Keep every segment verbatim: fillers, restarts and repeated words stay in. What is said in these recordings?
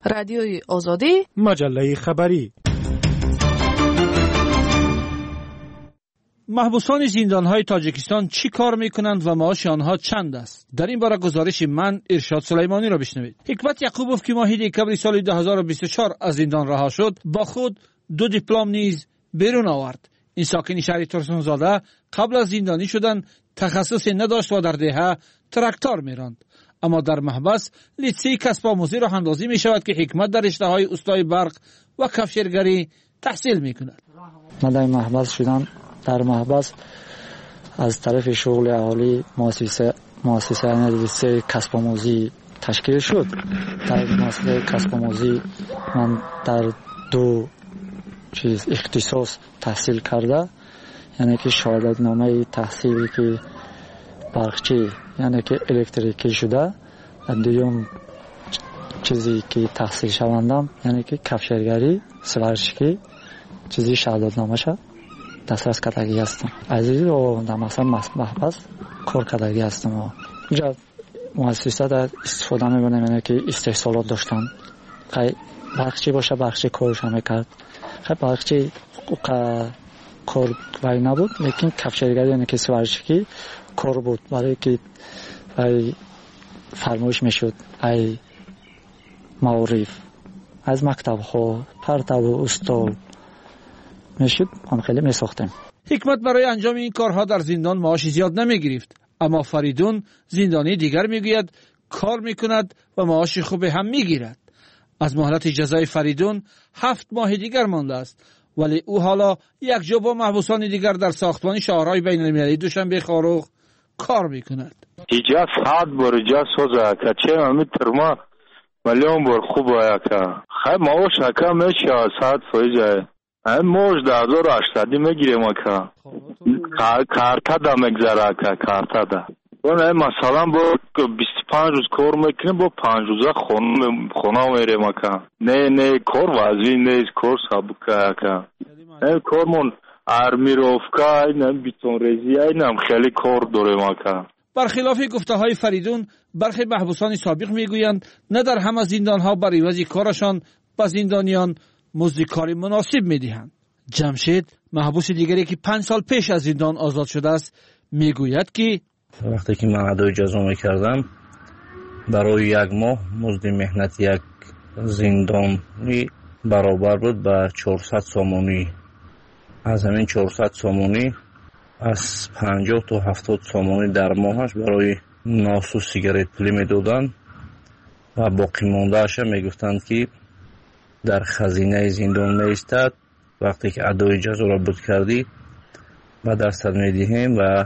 رادیوی آزادی، مجله خبری. محبوسان زندان‌های تاجیکستان چی کار می‌کنند و معاش آنها چند است؟ در این باره گزارش من ارشاد سلیمانی را بشنوید. حکمت یعقوبوف که ماه دکبر سال دو هزار و بیست و چهار از زندان رها شد، با خود دو دیپلم نیز بیرون آورد. این ساکن شهر ترسونزاده قبل از زندانی شدن تخصصی نداشت و در دهه تراکتور می‌راند. اما در محبس لیسه کسب آموزی راه اندازی می شود که حکمت در رشته‌های استای برق و کفشرگری تحصیل می کند. من در محبس شدم. در محبس از طرف شغل اهالی مؤسسه مؤسسه لیسه کسب آموزی تشکیل شد. در مؤسسه کسب آموزی من در دو چیز اختصاص تحصیل کرده، یعنی که شهادت نامه تحصیلی که برقچی یعنی که الکتریکی شده، و دوم چیزی که تحصیل شوندم یعنی که کفشرگری سوارشی چیزی شهادت نامه شد دسترس کردگی هستم. عزیز و در مثلا محبس کار کردگی هستم. اینجا مؤسسه در استفاده می‌کنم، یعنی که استحصالات داشتن. برقچی باشه برقچی کارش هم میکرد. خیلی برقچی کار وای نبود، لیکن کفشرگری یعنی که سوارشی کار بود، برای که ای فرمایش میشد ای معارف از مکتب ها پرتو و استاد میشد، هم خیلی میساختیم. حکمت برای انجام این کارها در زندان معاش زیاد نمیگرفت، اما فریدون زندانی دیگر میگوید کار میکند و معاش خوب هم میگیرد. از مهلت جزای فریدون هفت ماه دیگر مانده است، ولی او حالا یک جا با محبوسان دیگر در ساختمان شاهراه بین المللی دوشنبه خاروخ کار میکند. اینجا ساعت برجا سوزا که چه میتر ما میلیون بر خوب آیا که خیلی ماوش که میشه ساعت فایجه این موش ده هزار و هشتصدی میگیره ما که کارتا دا مگذاره که کارتا دا اون مثلا با بیست و پنج روز کار میکنه با پنج روزه خونه میره ما که نه نه کار وزی نه کار سابقه که این کارمون ارمیروفکا این بیتون ریزی این خیلی کار داره ما که. برخلاف گفته های فریدون، برخی محبوسان سابق میگویند نه در همه زندان ها بر عوض کارشان به زندانیان مزد کاری مناسب میدهند. جمشید محبوس دیگری که پنج سال پیش از زندان آزاد شده است میگوید که وقتی که من ادای جزا میکردم برای یک ماه مزد مهنت یک زندانی برابر بود به چهارصد سومونی. از همین چهارصد سومونی از پنجاه تا هفتاد سومونی در ماهش برای ناس و سیگارت پلی میدادن و باقی موندهش میگفتند که در خزینه زندان میستد، وقتی که ادای جزا را بود کردی به درصد میدهیم و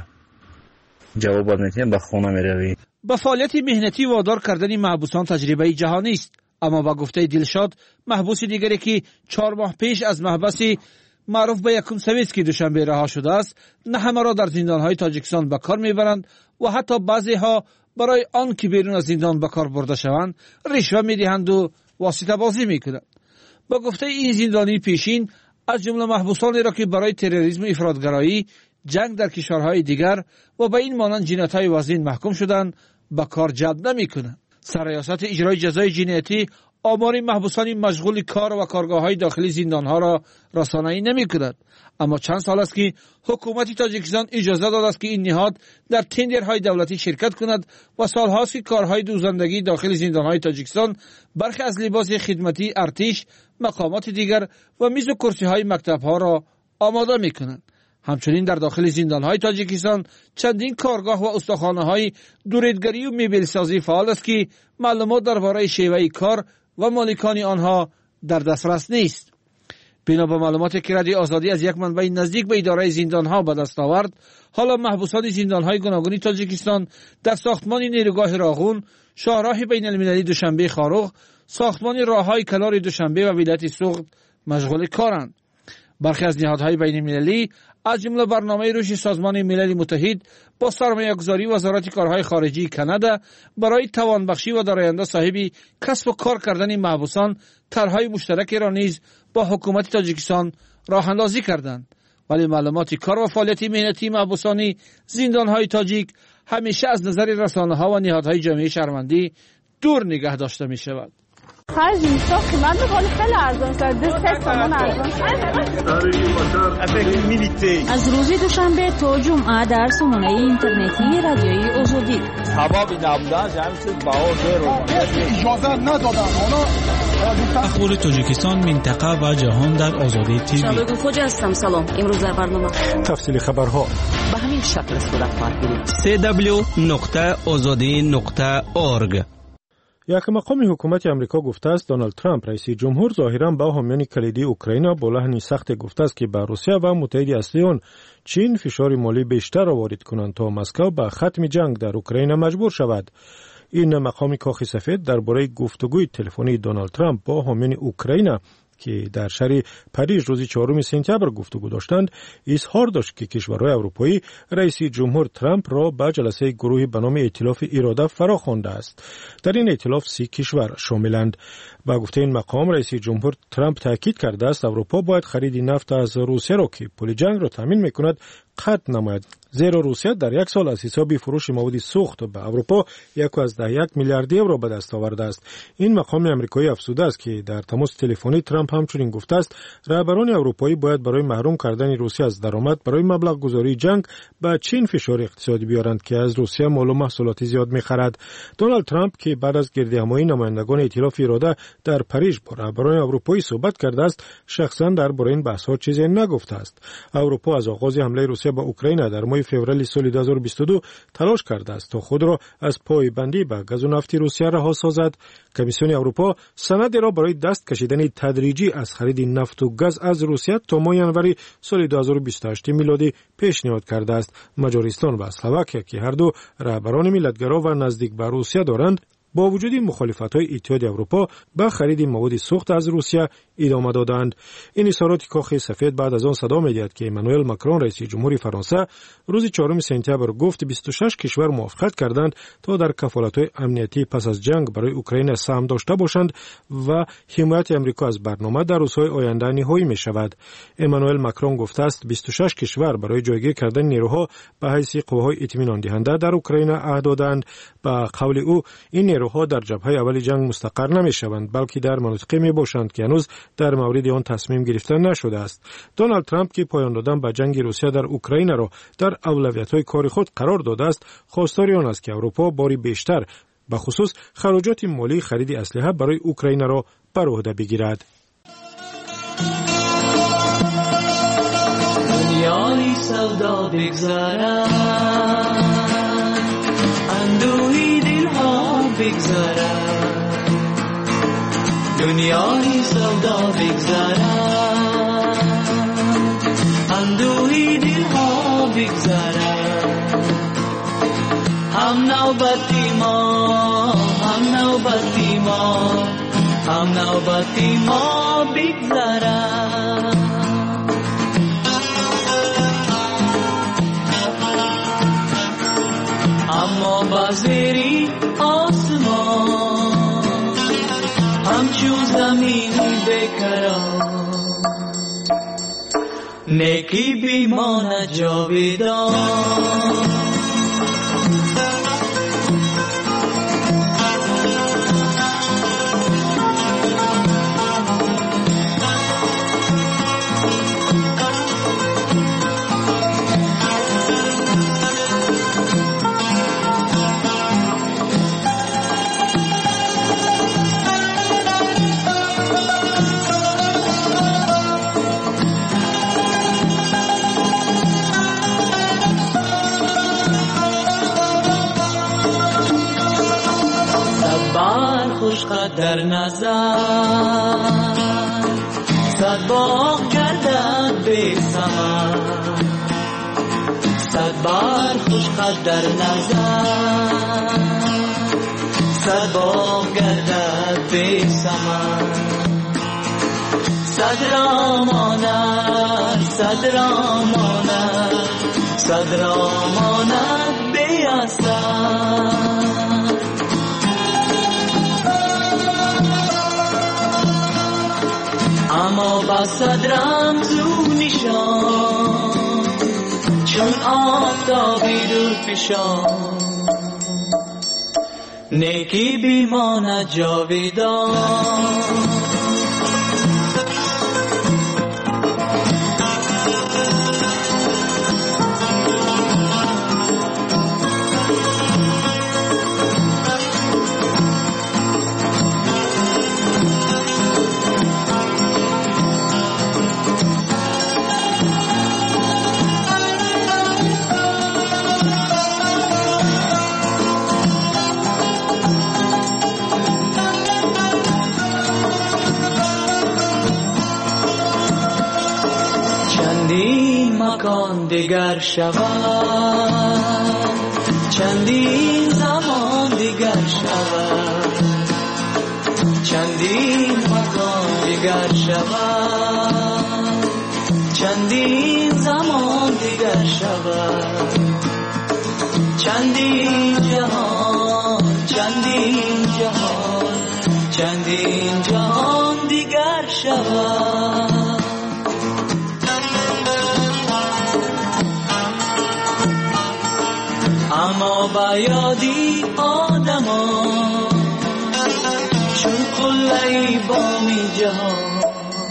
جواب میدهیم به خانه میروی. با فعالیت مهنتی وادار کردن محبوسان تجربه جهانی است، اما با گفته دلشاد محبوس دیگری که چهار ماه پیش از محبس معروف به یکم سویتسکی دوشنبه رها شده است، نه همه را در زندان‌های تاجیکستان به کار میبرند و حتی بعضی ها برای آن که بیرون از زندان به کار برده شوند رشوه میدهند و واسطه بازی میکنند. با گفته این زندانی پیشین، از جمله محبوسانی را که برای تروریسم و افراطگرایی، جنگ در کشورهای دیگر و به این مانند جنایت‌های وزین محکوم شدند به کار جلب نمیکنند. سرریاست اجرای جزای جنایتی آمار محبوسان مشغول کار و کارگاه‌های داخلی زندان‌ها را رسانه‌ای نمی‌کند، اما چند سال است که حکومت تاجیکستان اجازه داده است که این نهاد در تندرهای دولتی شرکت کند و سال‌هاست که کارهای دوزندگی داخل زندان‌های تاجیکستان برخی از لباس خدمتی ارتش، مقامات دیگر و میز و کرسی‌های مکتب‌ها را آماده می‌کنند. همچنین در داخل زندان‌های تاجیکستان چندین کارگاه و استخوان‌های دوریدگری و مبل‌سازی فعال است که معلومات درباره شیوه کار و مالکان آنها در دسترس نیست. بنا به معلوماتی که رادیو آزادی از یک منبع نزدیک به اداره زندان‌ها به دست آورد، حالا محبوسان زندان‌های گوناگون تاجیکستان در ساختمان نیروگاه راغون، شاهراه بین المللی دوشنبه خاروخ، ساختمان راههای کلار دوشنبه و ولایت سوخت مشغول کارند. برخی از نهادهای بین المللی از جمله برنامه رشد سازمان ملل متحد با سرمایه‌گذاری وزارت کارهای خارجی کانادا برای توانبخشی و در آینده صاحب کسب و کار کردن محبوسان طرح‌های مشترک را نیز با حکومت تاجیکستان راه اندازی کردند، ولی معلومات کار و فعالیت مهنتی محبوسان زندان‌های تاجیک همیشه از نظر رسانه‌ها و نهادهای جامعه شهروندی دور نگه داشته می‌شود. خرج نیست قیمت حالا خیلی ارزان شد دو سه تومن ارزان از روز دوشنبه تا جمعه در سامانه اینترنتی رادیویی آزادی حبابی نبودن جمع شد بهار زیر اجازه ندادن حالا اخبار تاجیکستان منطقه و جهان در آزادی تیوی. شبکه خوج هستم. سلام. امروز در برنامه تفصیل خبرها به همین شکل صورت خواهد گرفت. سی دبلیو نقطه آزادی نقطه اورگ. یک مقام حکومت امریکا گفته است دونالد ترامپ رئیس جمهور ظاهرا با حامیان کلیدی اوکراین با لحن سخت گفته است که به روسیه و متحد اصلی آن چین فشار مالی بیشتر وارد کنند تا مسکو به ختم جنگ در اوکراین مجبور شود. این مقام کاخ سفید درباره گفتگوی تلفنی دونالد ترامپ با حامیان اوکراین که در شهر پاریس روز چهارم سپتامبر گفتگو داشتند اظهار داشت که کشورهای اروپایی رئیس جمهور ترامپ را به جلسه گروهی به نام ائتلاف اراده فرا خوانده است. در این ائتلاف سی کشور شاملند. با گفته این مقام رئیس جمهور ترامپ تاکید کرده است اروپا باید خرید نفت از روسیه را که پول جنگ را تامین میکند قطع نماید، زیرا روسیه در یک سال از حساب فروش مواد سوخت به اروپا یک از ده یک میلیارد یورو به دست آورده است. این مقام آمریکایی افزوده است که در تماس تلفنی ترامپ همچنین گفته است رهبران اروپایی باید برای محروم کردن روسیه از درآمد برای مبلغ گذاری جنگ به چین فشار اقتصادی بیارند که از روسیه مال و محصولات زیاد میخرد. دونالد ترامپ که بعد از گردهمایی نمایندگان ائتلاف اراده در پاریس با رهبران اروپایی صحبت کرده است شخصا درباره این بحث‌ها چیزی نگفته است. اروپا از آغاز حمله روسیه به اوکراین در ماه فوریه سال دو هزار و بیست و دو تلاش کرده است تا خود را از پایبندی به گاز و نفت روسیه رها سازد. کمیسیون اروپا سند را برای دست کشیدن تدریجی از خرید نفت و گاز از روسیه تا ماه ژانویه سال دو هزار و بیست و هشت میلادی پیشنهاد کرده است. مجارستان و اسلواکیه که هر دو رهبران ملت‌گرا و نزدیک به روسیه دارند با وجود مخالفت‌های اتحاد اروپا به خرید مواد سوخت از روسیه ادامه دادند. این اظهارات کاخ سفید بعد از آن صدا می‌دهد که امانوئل ماکرون رئیس جمهوری فرانسه روز چهارم سپتامبر گفت بیست و شش کشور موافقت کردند تا در کفالت‌های امنیتی پس از جنگ برای اوکراین سهم داشته باشند و حمایت آمریکا از برنامه در روزهای آینده نهایی می‌شود. امانوئل ماکرون گفته است بیست و شش کشور برای جایگیر کردن نیروها به حیث قواهای اطمینان دهنده در اوکراین عهد دادند. به قول او این نیروها در جبهه اول جنگ مستقر نمی‌شوند بلکه در مناطقی میباشند که هنوز در مورد آن تصمیم گرفته نشده است. دونالد ترامپ که پایان دادن به جنگ روسیه در اوکراین را در اولویت‌های کار خود قرار داده است خواستار آن است که اروپا باری بیشتر به خصوص خراجات مالی خرید اسلحه برای اوکراین را بر عهده بگیرد. دنیای سودا بگذرد اندوهی دلها بگذرد دنیای سودا بگذرد اندوهی دلها بگذرد هم نوبتی ما هم نوبتی ما هم نوبتی ما بگذرد اما بازری آسمان همچون زمین بکران نیکی بیماند جاویدان در نظر صد باغ گردد بی ثمر صد بار خوش قد در نظر صد باغ گردد بی ثمر صد را ماند صد را ماند صد را ماند بی اثر اما با صدرم زو نشان چون آفتابی دور پیشان نیکی بیماند جاویدان. مکان دیگر شود، چندین زمان دیگر شود، چندین مکان دیگر شود، چندین زمان دیگر شود، چندین جهان، چندین جهان، چندین جهان دیگر شود. اما با یادی آدمان چون قلعی بامی جهان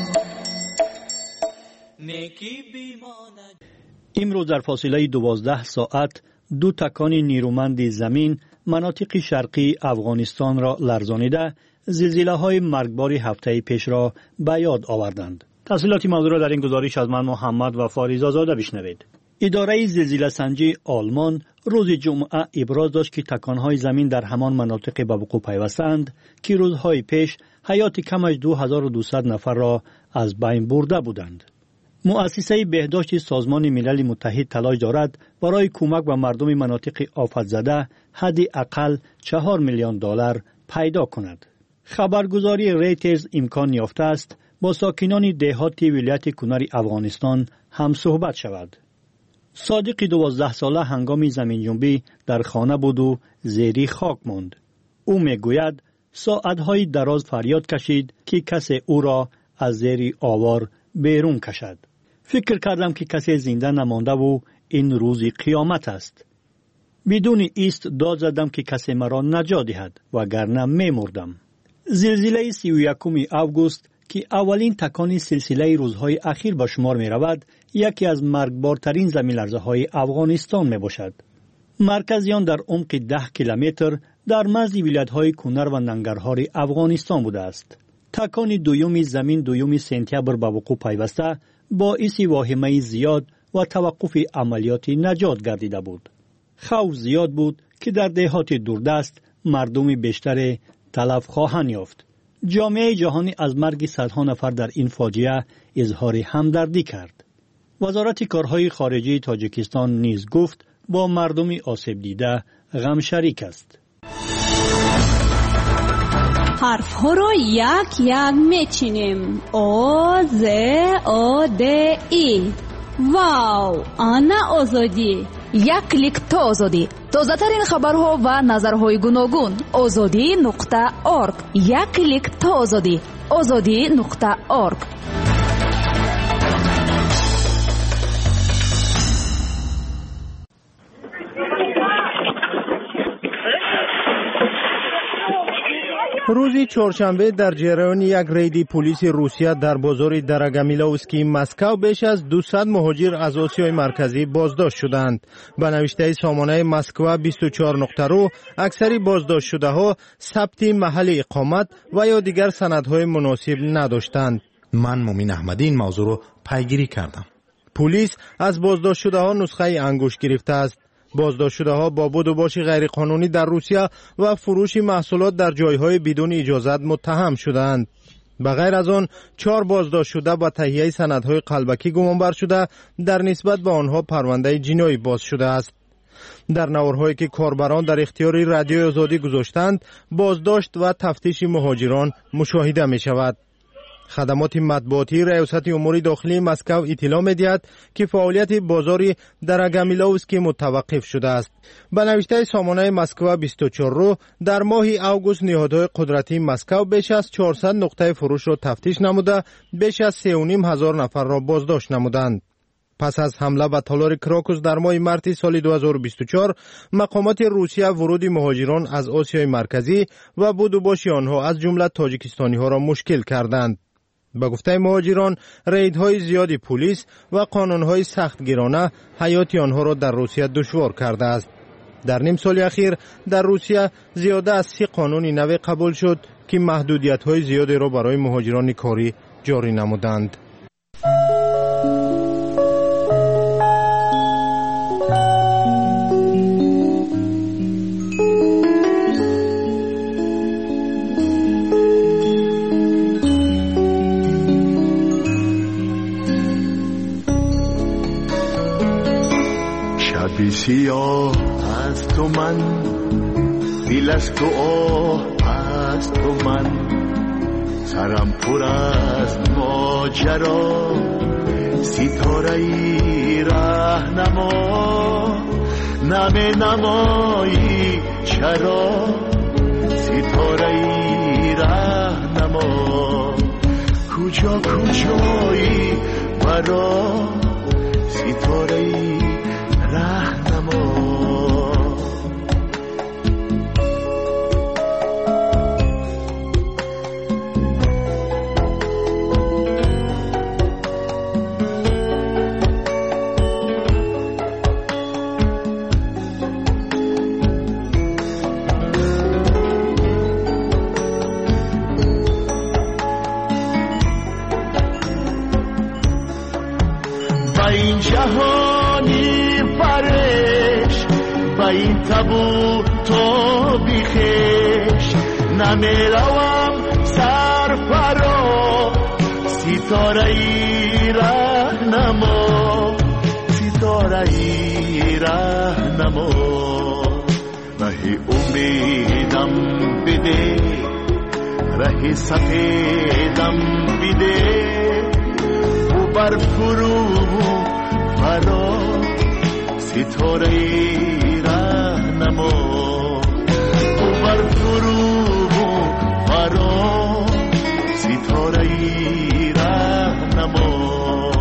نیکی بیماند. امروز در فاصله دوازده ساعت دو تکان نیرومند زمین مناطق شرقی افغانستان را لرزانیده زلزله های مرگبار هفته پیش را به یاد آوردند. تفصیلات موضوع را در این گزارش از من محمد و فاریز آزاده بشنوید. اداره زلزله سنجی آلمان روز جمعه ابراز داشت که تکانهای زمین در همان مناطق به وقوع پیوستند که روزهای پیش حیات کم از دو هزار و دویست نفر را از بین برده بودند. مؤسسه بهداشت سازمان ملل متحد تلاش دارد برای کمک به مردم مناطق آفت زده حداقل چهار میلیون دلار پیدا کند. خبرگزاری ریترز امکان یافته است با ساکنان دهات ولایت کنر افغانستان هم صحبت شود. صادق دوازده ساله هنگام زمین جنبی در خانه بود و زیر خاک ماند. او میگوید ساعتهای دراز فریاد کشید که کسی او را از زیر آوار بیرون کشد. فکر کردم که کسی زنده نمانده و این روز قیامت است. بدون ایست داد زدم که کسی مرا نجات دهد وگرنه میمردم. زلزله سی و یکم آگوست که اولین تکان سلسله روزهای اخیر به شمار می رود، یکی از مرگبارترین زمین‌لرزه های افغانستان می باشد. مرکز آن در عمق ده کیلومتر در مرز ولایت‌های کنر و ننگرهار افغانستان بوده است. تکان دوم زمین دوم سپتامبر به وقوع پیوسته باعث واهمه زیاد و توقف عملیات نجات گردیده بود. خوف زیاد بود که در دهات دوردست مردم بیشتر تلف خواهند یافت. جامعه جهانی از مرگ صدها نفر در این فاجعه اظهار همدردی کرد. وزارت کارهای خارجه تاجیکستان نیز گفت با مردم آسیب دیده غم شریک است. حرف ها را یک یک میچینیم. او ز او د ای. واو، آنا آزادی. یک کلیک تا آزادی. تازه ترین خبرها و نظرهای گوناگون. آزادی نقطه ارگ. یک کلیک تا آزادی. آزادی نقطه ارگ. روز چهارشنبه در جریان یک ریدی پلیس روسیه در بازار درگامیلوسکی مسکو بیش از دویست مهاجر از آسیای مرکزی بازداشت شدند. به نوشته سامانه مسکو بیست و چهار نقطه رو اکثری بازداشت شده ها ثبت محل اقامت و یا دیگر سندهای مناسب نداشتند. من مومین احمدی این موضوع رو پیگیری کردم. پلیس از بازداشت شده ها نسخه انگشت گرفته است. بازداشت شده ها با بود و باش غیرقانونی در روسیه و فروش محصولات در جایهای بدون اجازت متهم شدند. به غیر از آن چهار بازداشت شده با تهیه سندهای قلبکی گمانبر شده در نسبت به آنها پرونده جنایی باز شده است. در نوارهایی که کاربران در اختیار رادیو آزادی گذاشتند بازداشت و تفتیش مهاجران مشاهده می شود. خدمات مطبوعاتی ریاست امور داخلی مسکو اطلاع می‌دهد که فعالیت بازار درگامیلوسکی متوقف شده است. به نوشته سامانه مسکو بیست و چهار رو در ماه آگوست نهادهای قدرتی مسکو بیش از چهارصد نقطه فروش را تفتیش نموده بیش از سه و نیم هزار نفر را بازداشت نمودند. پس از حمله به تالار کراکوس در ماه مارس سال دو هزار و بیست و چهار مقامات روسیه ورود مهاجران از آسیای مرکزی و بود و باش آنها از جمله تاجیکستانی ها را مشکل کردند. به گفته مهاجران ریدهای زیادی پلیس و قانونهای سخت گیرانه حیات آنها را در روسیه دشوار کرده است. در نیم سال اخیر در روسیه زیاده از سی قانون نوی قبول شد که محدودیت‌های زیادی را برای مهاجران کاری جاری نمودند. شبی سیاه از تو من، دل از تو آه از تو من، سرم پر از ماجرا، ستاره ای راهنما، نم نمایی چرا، ستاره ای راهنما، کجا کجایی برا، ستاره ای راهنما. با این جهانی پرش، با این تبو تو بیخش، نمیروم سر پرا، ستاره ای راهنما، ستاره ای راهنما، راه امیدم بده، راه سفیدم بده، بر فرو فرا، ستاره ای راهنما، بر فرو فرا، ستاره ای راهنما.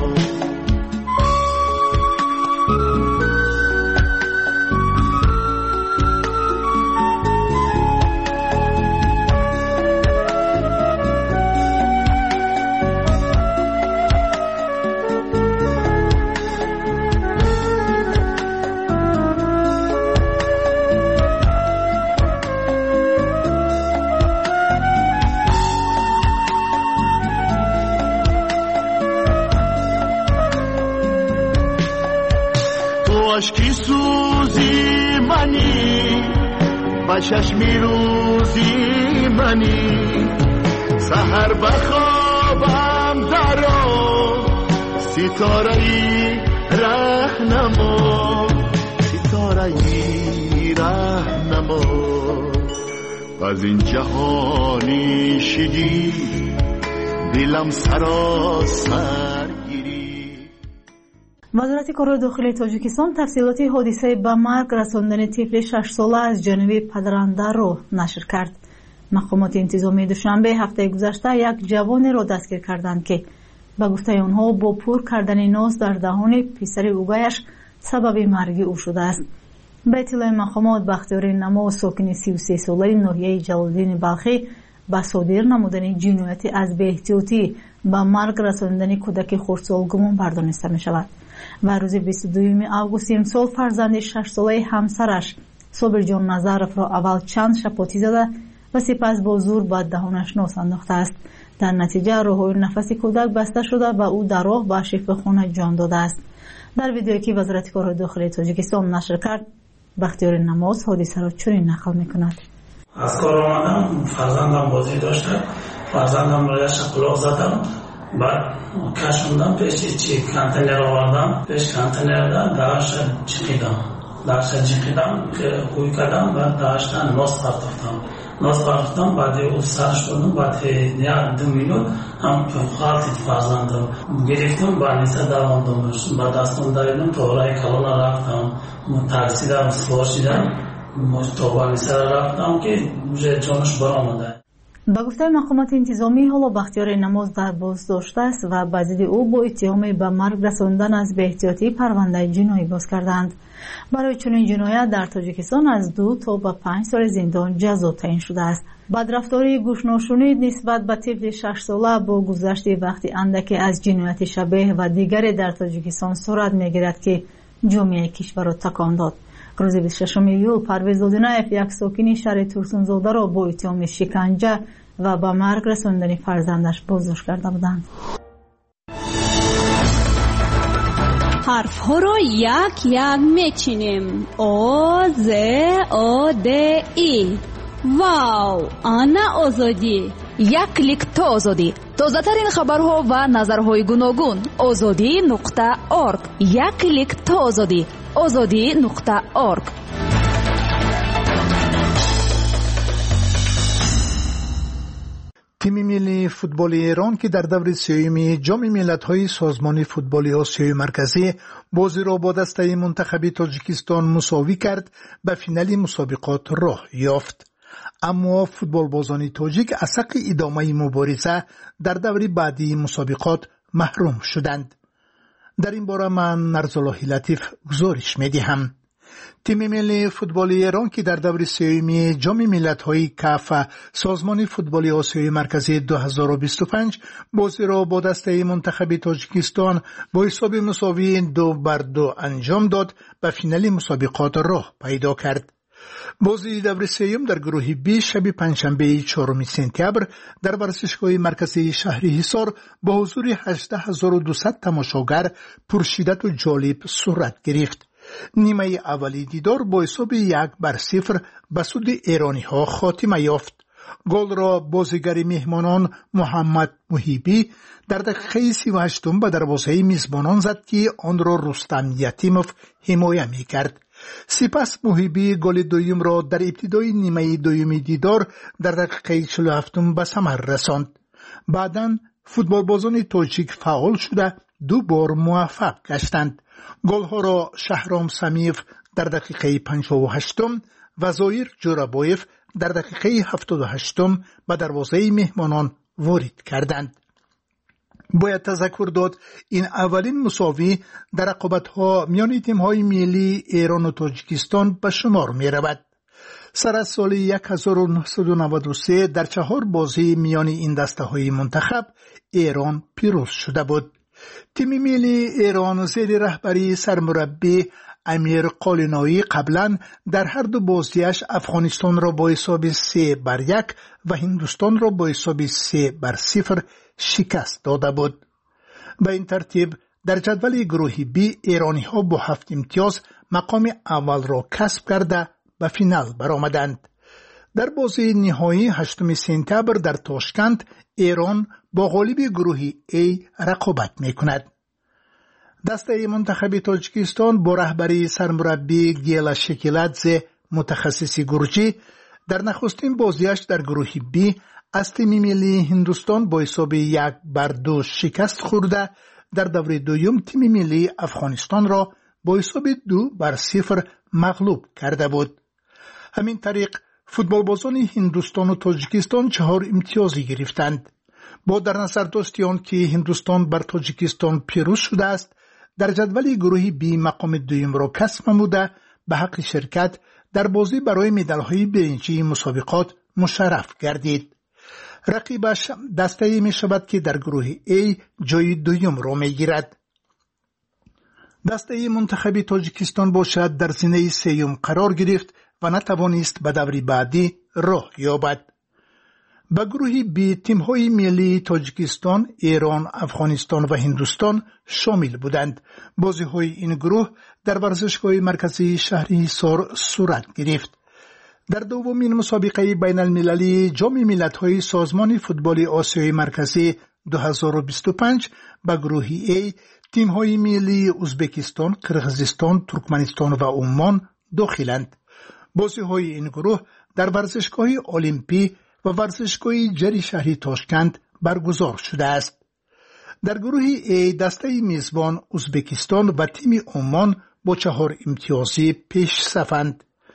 عشقی سوزی منی، با چشمی روزی منی، سحر بخوابم درا، ستاره ای راهنما، ستاره ای راهنما، از این جهانی شدی دلم سراسر. وزارت کار داخلی تاجیکستان تفصیلات حادثه به مرگ رساندن طفل شش ساله از جانب پدرنده را نشر کرد. مقامات انتظامی دوشنبه هفته گذشته یک جوان را دستگیر کردند که به گفته آنها با پر کردن ناز در دهان پسر اوگایش سبب مرگ او شده است. به اطلاع مقامات بختیار نما ساکن سی و سه ساله ناحیه جلال‌الدین بلخی با صادر نمودن جنایت از بی‌احتیاطی به مرگ رساندن کودک خردسال گمان بردانسته می شود و روز بیست و دوم آگوست امسال فرزند شش ساله همسرش صابر جان نظرف را اول چند شپاتی زده و سپس با زور به دهانش ناز انداخته است. در نتیجه راههای نفس کودک بسته شده و او در راه به شفاخانه جان داده است. در ویدیویی که وزارت کار داخلی تاجیکستان نشر کرد، بختیار نماز حادثه را چنین نقل می‌کند. از کار آمدم، فرزندم بازی داشته، فرزندم را یک شقلاق زدم، بعد کشوندم پیش چی کانتینر آوردم، پیش کانتینر دا داشت چقیدم داشت چقیدم که خوی کردم، بعد داشتن ناز پرتفتم ناز پرتفتم بعد او سر شدم، بعد یک دو مینوت هم خالتی فرزندم گرفتم، بعد نیسه دواندم بعد دستم داریدم تا رای کلان رفتم، تاکسی دارم سوار شدم تا با نیسه رفتم که جانش برآمده. با گفته مقامات انتظامی حالا بختیار نماز در بازداشت است و به ضد او با اتهام به مرگ رساندن از بی احتیاطی پرونده جنایی باز کردند. برای چنین جنایت در تاجیکستان از دو تا به پنج سال زندان جزا تعیین شده است. بدرفتاری گوش‌ناشنید نسبت به طفل شش ساله با گذشت وقتی اندکی از جنایت شبیه و دیگری در تاجیکستان صورت می‌گیرد که جامعه کشور را تکان داد. روز بیست و ششم ایول پرویز دودنایف یک ساکن شهر تورسونزاده را با اتهام شکنجه و به مرگ رساندن فرزندش بازداشت کرده بودند. حرف ها را یک یک میچینیم. او ز او د ای. واو، آنا آزادی. یک کلیک تا آزادی. تازه ترین خبرها و نظرهای گوناگون. آزادی نقطه اورگ. یک کلیک تا آزادی. آزادی نقطه اورگ. تیم ملی فوتبال ایران که در دور سیوم جام ملت‌های سازمان فوتبال آسیای مرکزی بازی را با دسته منتخب تاجیکستان مساوی کرد، به فینال مسابقات راه یافت. اما فوتبال بازان تاجیک از حق ادامه مبارزه در دور بعدی مسابقات محروم شدند. در این باره من نرزالله لطیف گزارش می‌دهم. تیم ملی فوتبال ایران که در دور سیوم جام ملت‌های کاف سازمان فوتبال آسیای مرکزی دو هزار و بیست و پنج بازی را با دسته منتخب تاجیکستان با حساب مساوی دو بر دو انجام داد، به فینال مسابقات راه پیدا کرد. بازی دور سیوم در گروه بی شب پنجشنبه چهارم سپتامبر در ورزشگاه مرکزی شهر حصار با حضور هجده هزار و دویست تماشاگر پرشدت و جالب صورت گرفت. نیمه اولی دیدار با حساب یک بر صفر به سود ایرانی ها خاتمه یافت. گل را بازیگر مهمانان محمد محیبی در دقیقه سی و هشتم به دروازه میزبانان زد که آن را رستم یتیموف حمایت می‌کرد. سپس محیبی گل دوم را در ابتدای نیمه دوم دیدار در دقیقه چهل و هفتم به ثمر رساند. بعداً فوتبال بازان تاجیک فعال شده دو بار موفق گشتند. گل‌ها را شهرام سمیف در دقیقه پنجاه و هشتم و زایر جورابایف در دقیقه هفتاد و هشتم به دروازه مهمانان وارد کردند. باید تذکر داد این اولین مساوی در رقابت‌ها میان تیم‌های ملی ایران و تاجیکستان به شمار می‌رود. سر از سال هزار و نهصد و نود و سه در چهار بازی میان این دسته‌های منتخب ایران پیروز شده بود. تیم ملی ایران زیر رهبری سرمربی امیر قالینایی قبلا در هر دو بازیش افغانستان را با حساب سه بر یک و هندوستان را با حساب سه بر صفر شکست داده بود. به این ترتیب در جدول گروه بی ایرانی ها با هفت امتیاز مقام اول را کسب کرده به فینال برآمدند. در بازی نهایی هشتم سپتامبر در تاشکند ایران با غالب گروه A رقابت میکند. دسته منتخب تاجیکستان با رهبری سرمربی گیلا شکیلادزه متخصص گرجی در نخستین بازیش در گروه B از تیم ملی هندوستان با حساب یک بر دو شکست خورده در دور دوم تیم ملی افغانستان را با حساب دو بر صفر مغلوب کرده بود. همین طریق فوتبال بازان هندوستان و تاجیکستان چهار امتیازی گرفتند. با در نظر داشت آن که هندوستان بر تاجیکستان پیروز شده است، در جدول گروه بی مقام دوم را کسب نموده به حق شرکت در بازی برای مدال‌های برنجی مسابقات مشرف گردید. رقیبش دسته می شود که در گروه A جای دوم را می گیرد. دسته منتخب تاجیکستان باشد در زینه سیوم قرار گرفت و نتوانست به دور بعدی راه یابد. به گروه بی تیم‌های ملی تاجیکستان، ایران، افغانستان و هندوستان شامل بودند. بازی‌های این گروه در ورزشگاه مرکزی شهر حصار صورت گرفت. در دومین مسابقه بین المللی جام ملت‌های سازمان فوتبال آسیای مرکزی دو هزار و بیست و پنج به گروه A تیم‌های ملی ازبکستان، قرقیزستان، ترکمنستان و عمان داخلند. بازی‌های این گروه در ورزشگاه المپی و ورزشگاه جری شهری تاشکند برگزار شده است. در گروه A دسته میزبان ازبکستان و تیم عمان با چهار امتیازی پیش صفند.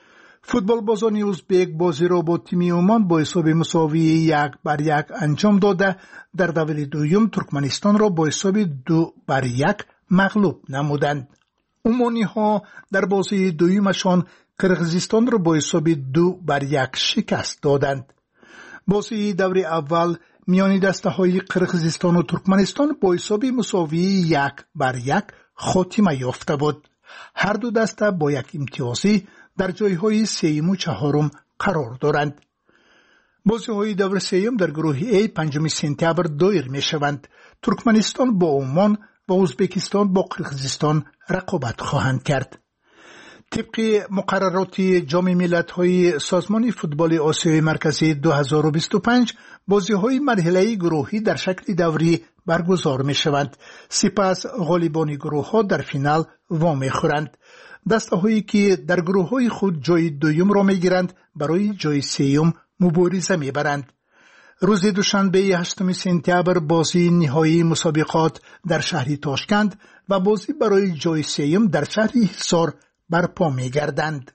فوتبالبازان ازبک بازی را با تیم عمان با حساب مساوی یک بر یک انجام داده در دور دوم ترکمنستان را با حساب دو بر یک مغلوب نمودند. عمانی ها در بازی دومشان قرقیزستان را با حساب دو بر یک شکست دادند. بازی دور اول میان دسته های قرقیزستان و ترکمنستان با حساب مساوی یک بر یک خاتمه یافته بود. هر دو دسته با یک امتیازی در جایهای سوم و چهارم قرار دارند. بازی های دور سوم در گروه ای پنجم سپتامبر دایر می شوند. ترکمنستان با عمان و ازبکستان با قرقیزستان رقابت خواهند کرد. طبق مقررات جام ملت‌های سازمان فوتبال آسیای مرکزی دو هزار و بیست و پنج بازی‌های مرحله گروهی در شکل دوری برگزار می‌شوند. سپس غالبان گروه‌ها در فینال وام می‌خورند. دسته‌هایی که در گروه‌های خود جای دوم را می‌گیرند برای جای سوم مبارزه می‌برند. روز دوشنبه هشتم سپتامبر بازی نهایی مسابقات در شهر تاشکند و بازی برای جای سوم در شهر حصار برپا می‌گردند.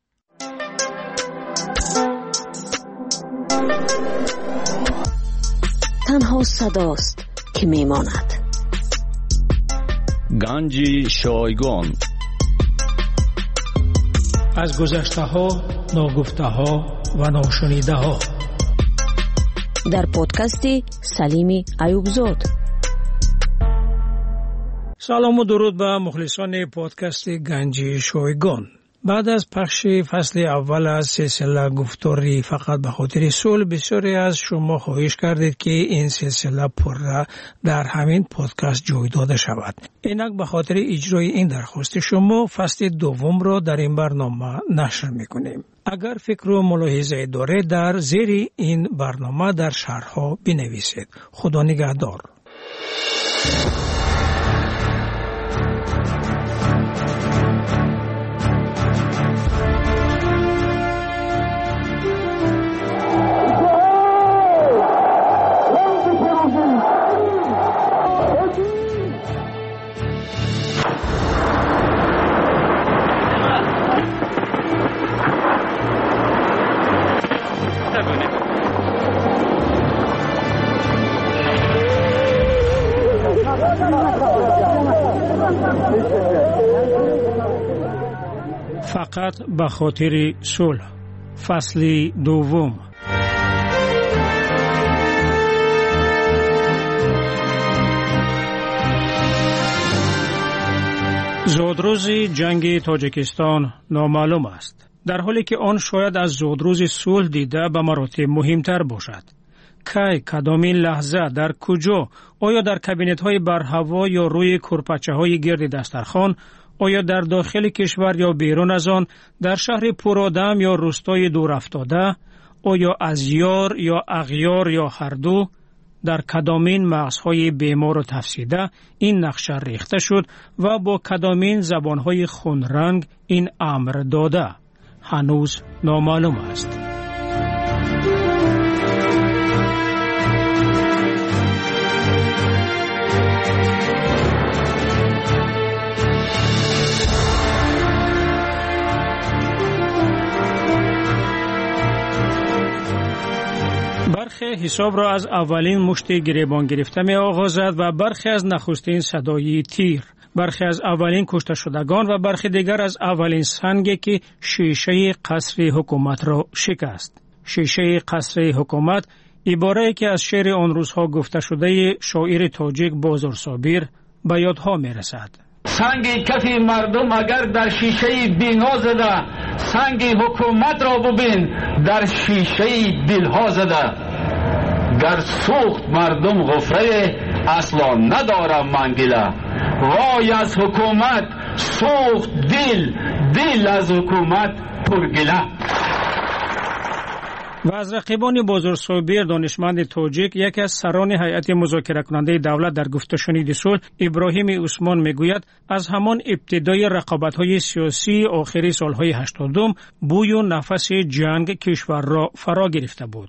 تنها صداست که میماند. گنج شایگان از گذشته ها، ناگفته ها و ناشنیده ها در پادکست سلیمی ایوبزاد. سلام و درود به مخلصان پادکست گنج شایگان. بعد از پخش فصل اول از سلسله گفتاری فقط به خاطر صلح، بسیاری از شما خواهش کردید که این سلسله پر در همین پادکست جای داده شود. اینک به خاطر اجرای این درخواست شما فصل دوم را در این برنامه نشر میکنیم. اگر فکر و ملاحظه داره در زیر این برنامه در شرح‌ها بنویسید. خدا نگهدار. فقط به خاطر صلح، فصل دوم. زودروز جنگ تاجیکستان نامعلوم است، در حالی که آن شاید از زودروز صلح دیده به مراتب مهمتر باشد. کی، کدامین لحظه، در کجا؟ آیا در کابینت های بر هوا یا روی کرپچه های گرد دسترخوان؟ آیا در داخل کشور یا بیرون از آن، در شهر پرآدم یا روستای دور افتاده؟ آیا از یار یا اغیار یا هر دو؟ در کدامین مغزهای بیمار و تفسیده این نقشه ریخته شد و با کدامین زبانهای خونرنگ این امر داده؟ هنوز نامعلوم است. برخی حساب را از اولین مشت گریبان گرفته می آغازد و برخی از نخستین صدای تیر، برخی از اولین کشته شدگان و برخی دیگر از اولین سنگی که شیشه قصر حکومت را شکست. شیشه قصر حکومت عباره‌ای که از شعر آن روزها گفته شده شاعر تاجیک بازار صابر به یادها می رسد. سنگ کف مردم اگر در شیشه بینا زده، سنگ حکومت را ببین در شیشه دلها زده. گر سوخت مردم غفره اصلا ندارم منگله، وای از حکومت سوخت دل، دل از حکومت پرگله. و از رقیبان بازار صابر دانشمند تاجیک یکی از سران هیئت مذاکره کننده دولت در گفته شنید صلح ابراهیم عثمان میگوید از همان ابتدای رقابت‌های سیاسی آخری سالهای هشتادم بوی و نفس جنگ کشور را فرا گرفته بود.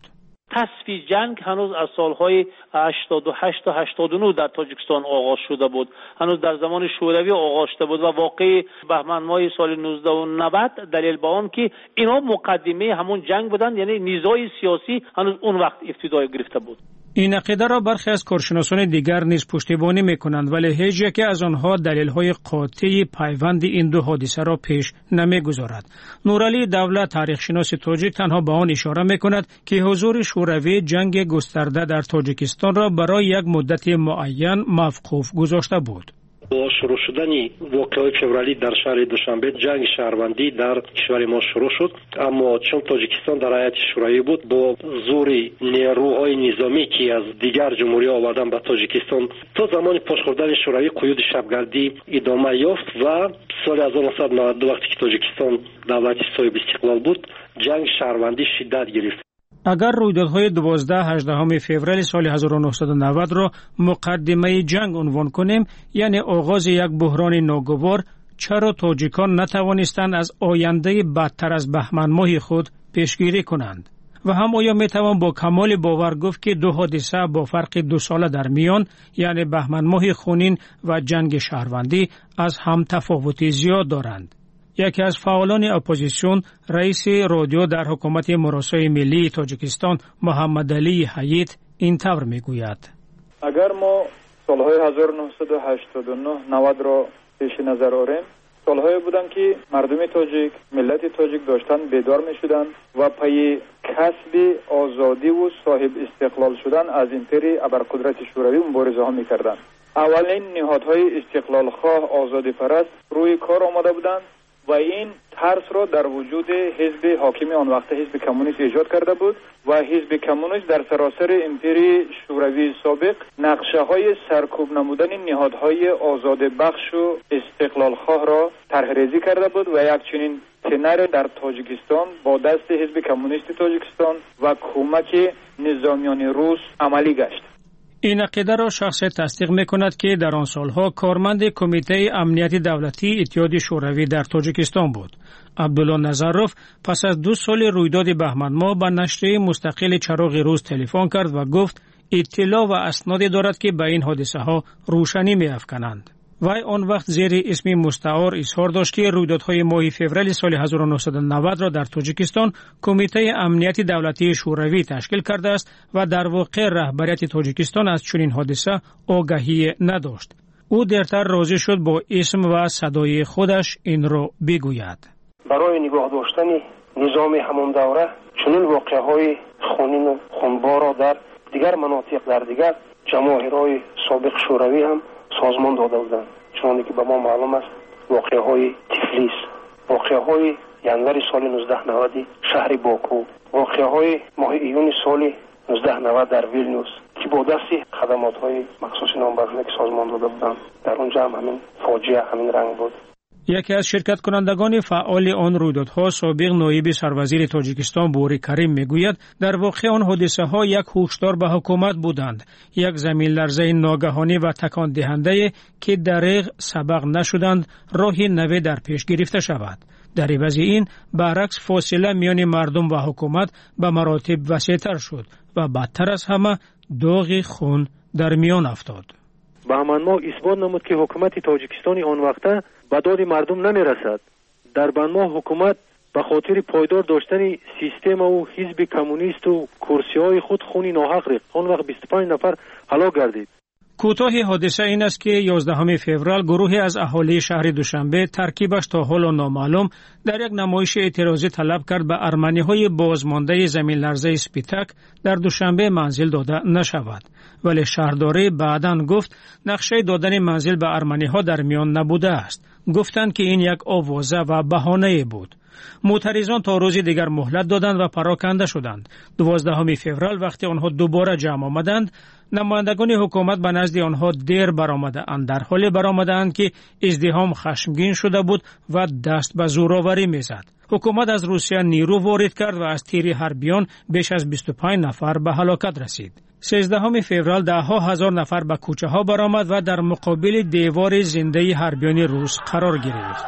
تصفیه جنگ هنوز از سالهای هشتاد و هشت تا هشتاد و نه در تاجیکستان آغاز شده بود. هنوز در زمان شوروی آغاز شده بود و واقع بهمن ماه سال نوزده نود دلیل به آن که اینا مقدمه همون جنگ بودند، یعنی نیزهای سیاسی هنوز اون وقت ابتدای گرفته بود. این عقیده را برخی از کارشناسان دیگر نیز پشتیبانی میکنند، ولی هیچ یک از آنها دلیل‌های قاطع پیوند این دو حادثه را پیش نمیگذارد. نورعلی دولت تاریخشناس تاجیک تنها به آن اشاره میکند که حضور شوروی جنگ گسترده در تاجیکستان را برای یک مدت معین موقوف گذاشته بود. با شروع شدن واقعه فوریه در شهر دوشنبه جنگ شهروندی در کشور ما شروع شد، اما چون تاجیکستان در هیئت شورایی بود با زور نیروهای نظامی که از دیگر جمهوری آوردن به تاجیکستان تا زمان پاش خوردن شوروی قیود شبگردی ادامه یافت و سال هزار و نهصد و نود و دو وقتی که تاجیکستان دولت صاحب استقلال بود جنگ شهروندی شدت گرفت. اگر رویدادهای دوازده هجدهم فوریه سال هزار و نهصد و نود را مقدمه جنگ عنوان کنیم، یعنی آغاز یک بحران ناگوار، چرا تاجیکان نتوانستند از آینده بدتر از بهمن ماه خود پیشگیری کنند؟ و هم آیا میتوان با کمال باور گفت که دو حادثه با فرق دو ساله در میان، یعنی بهمن ماه خونین و جنگ شهروندی، از هم تفاوتی زیاد دارند؟ یکی از فعالان اپوزیسیون، رئیس رادیو در حکومت مراسای ملی تاجیکستان محمد علی حییت این طور میگوید: اگر ما سالهای هزار و نهصد و هشتاد و نه نود را پیش نظر آوریم، سالهایی بودند که مردم تاجیک، ملت تاجیک داشتن بیدار میشدند و پای کسب آزادی و صاحب استقلال شدن از امپری ابرقدرت شوروی مبارزه ها میکردند. اولین نهادهای استقلال خواه آزادی پرست روی کار آمده بودند و این ترس را در وجود حزب حاکم آن وقت حزب کمونیست ایجاد کرده بود و حزب کمونیست در سراسر امپری شوروی سابق نقشه های سرکوب نمودن نهادهای آزاد بخش و استقلال خواه را طرح ریزی کرده بود و یک چنین تنر در تاجیکستان با دست حزب کمونیست تاجیکستان و کمک نظامیان روس عملی گشت. این عقیده را شخص تصدیق می‌کند که در آن سالها کارمند کمیته امنیت دولتی اتحاد شوروی در تاجیکستان بود. عبدالله نظروف پس از دو سال رویداد بهمن ماه به نشریه مستقل چراغ روز تلفن کرد و گفت اطلاع و اسنادی دارد که به این حادثه ها روشنی می‌افکنند. وی آن وقت زیر اسم مستعار اظهار داشت که رویدادهای ماه فوریه سال هزار و نهصد و نود را در تاجیکستان کمیته امنیت دولتی شوروی تشکیل کرده است و در واقع رهبریت تاجیکستان از چنین حادثه آگاهی نداشت. او دیرتر راضی شد با اسم و صدای خودش این را بگوید. برای نگاه داشتن نظام همان دوره چنین واقعه‌های خونین و خونبار را در دیگر مناطق در دیگر جماهیرهای سابق شوروی هم سازمان داده بودند. چون که به ما معلوم است واقعه های تفلیس، واقعه های ینور سال نوزده نود شهر باکو، واقعه های ماه ایون سال نوزده نود در ویلنیوس که با دست خدمات های مخصوص نامبرانه که سازمان داده بودند در اونجا هم همین فاجعه همین رنگ بود. یکی از شرکت کنندگان فعال آن رویدادها سابق نایب سروزیر تاجیکستان بوری کریم میگوید در واقع آن حادثه ها یک هشدار به حکومت بودند، یک زمین لرزه ناگهانی و تکان دهنده که دریغ سبق نشدند راهی نوی در پیش گرفته شود. در عوض این برعکس فاصله میان مردم و حکومت به مراتب وسیع‌تر شد و بدتر از همه داغ خون در میان افتاد. بهمن ماه اثبات نمود که حکومت تاجیکستان آن وقته به داد مردم نمیرسد. در بهمن ماه حکومت به خاطر پایدار داشتن سیستم و حزب کمونیست و کرسی‌های خود خون ناحق ریخت. آن وقت بیست و پنج نفر هلاک گردید. کوتاه حادثه این است که یازدهم فوریه گروهی از اهالی شهر دوشنبه ترکیبش تا حالا نامعلوم در یک نمایش اعتراضی طلب کرد به ارمنی‌های بازمانده زمین لرزه اسپیتک در دوشنبه منزل داده نشود، ولی شهرداری بعداً گفت نقشه دادن منزل به ارمنی‌ها در میان نبوده است. گفتند که این یک آوازه و بهانه بود. معترضان تا روز دیگر مهلت دادند و پراکنده شدند. دوازدهم فوریه وقتی آنها دوباره جمع آمدند، نمایندگان حکومت به نزد آنها دیر برآمدند، در حالی برآمدند که ازدحام خشمگین شده بود و دست به زورآوری میزد. حکومت از روسیه نیرو وارد کرد و از تیر حربیان بیش از بیست و پنج نفر به هلاکت رسید. سیزدهم فوریه ده ها هزار نفر به کوچه ها برآمد و در مقابل دیوار زنده حربیان روس قرار گرفت.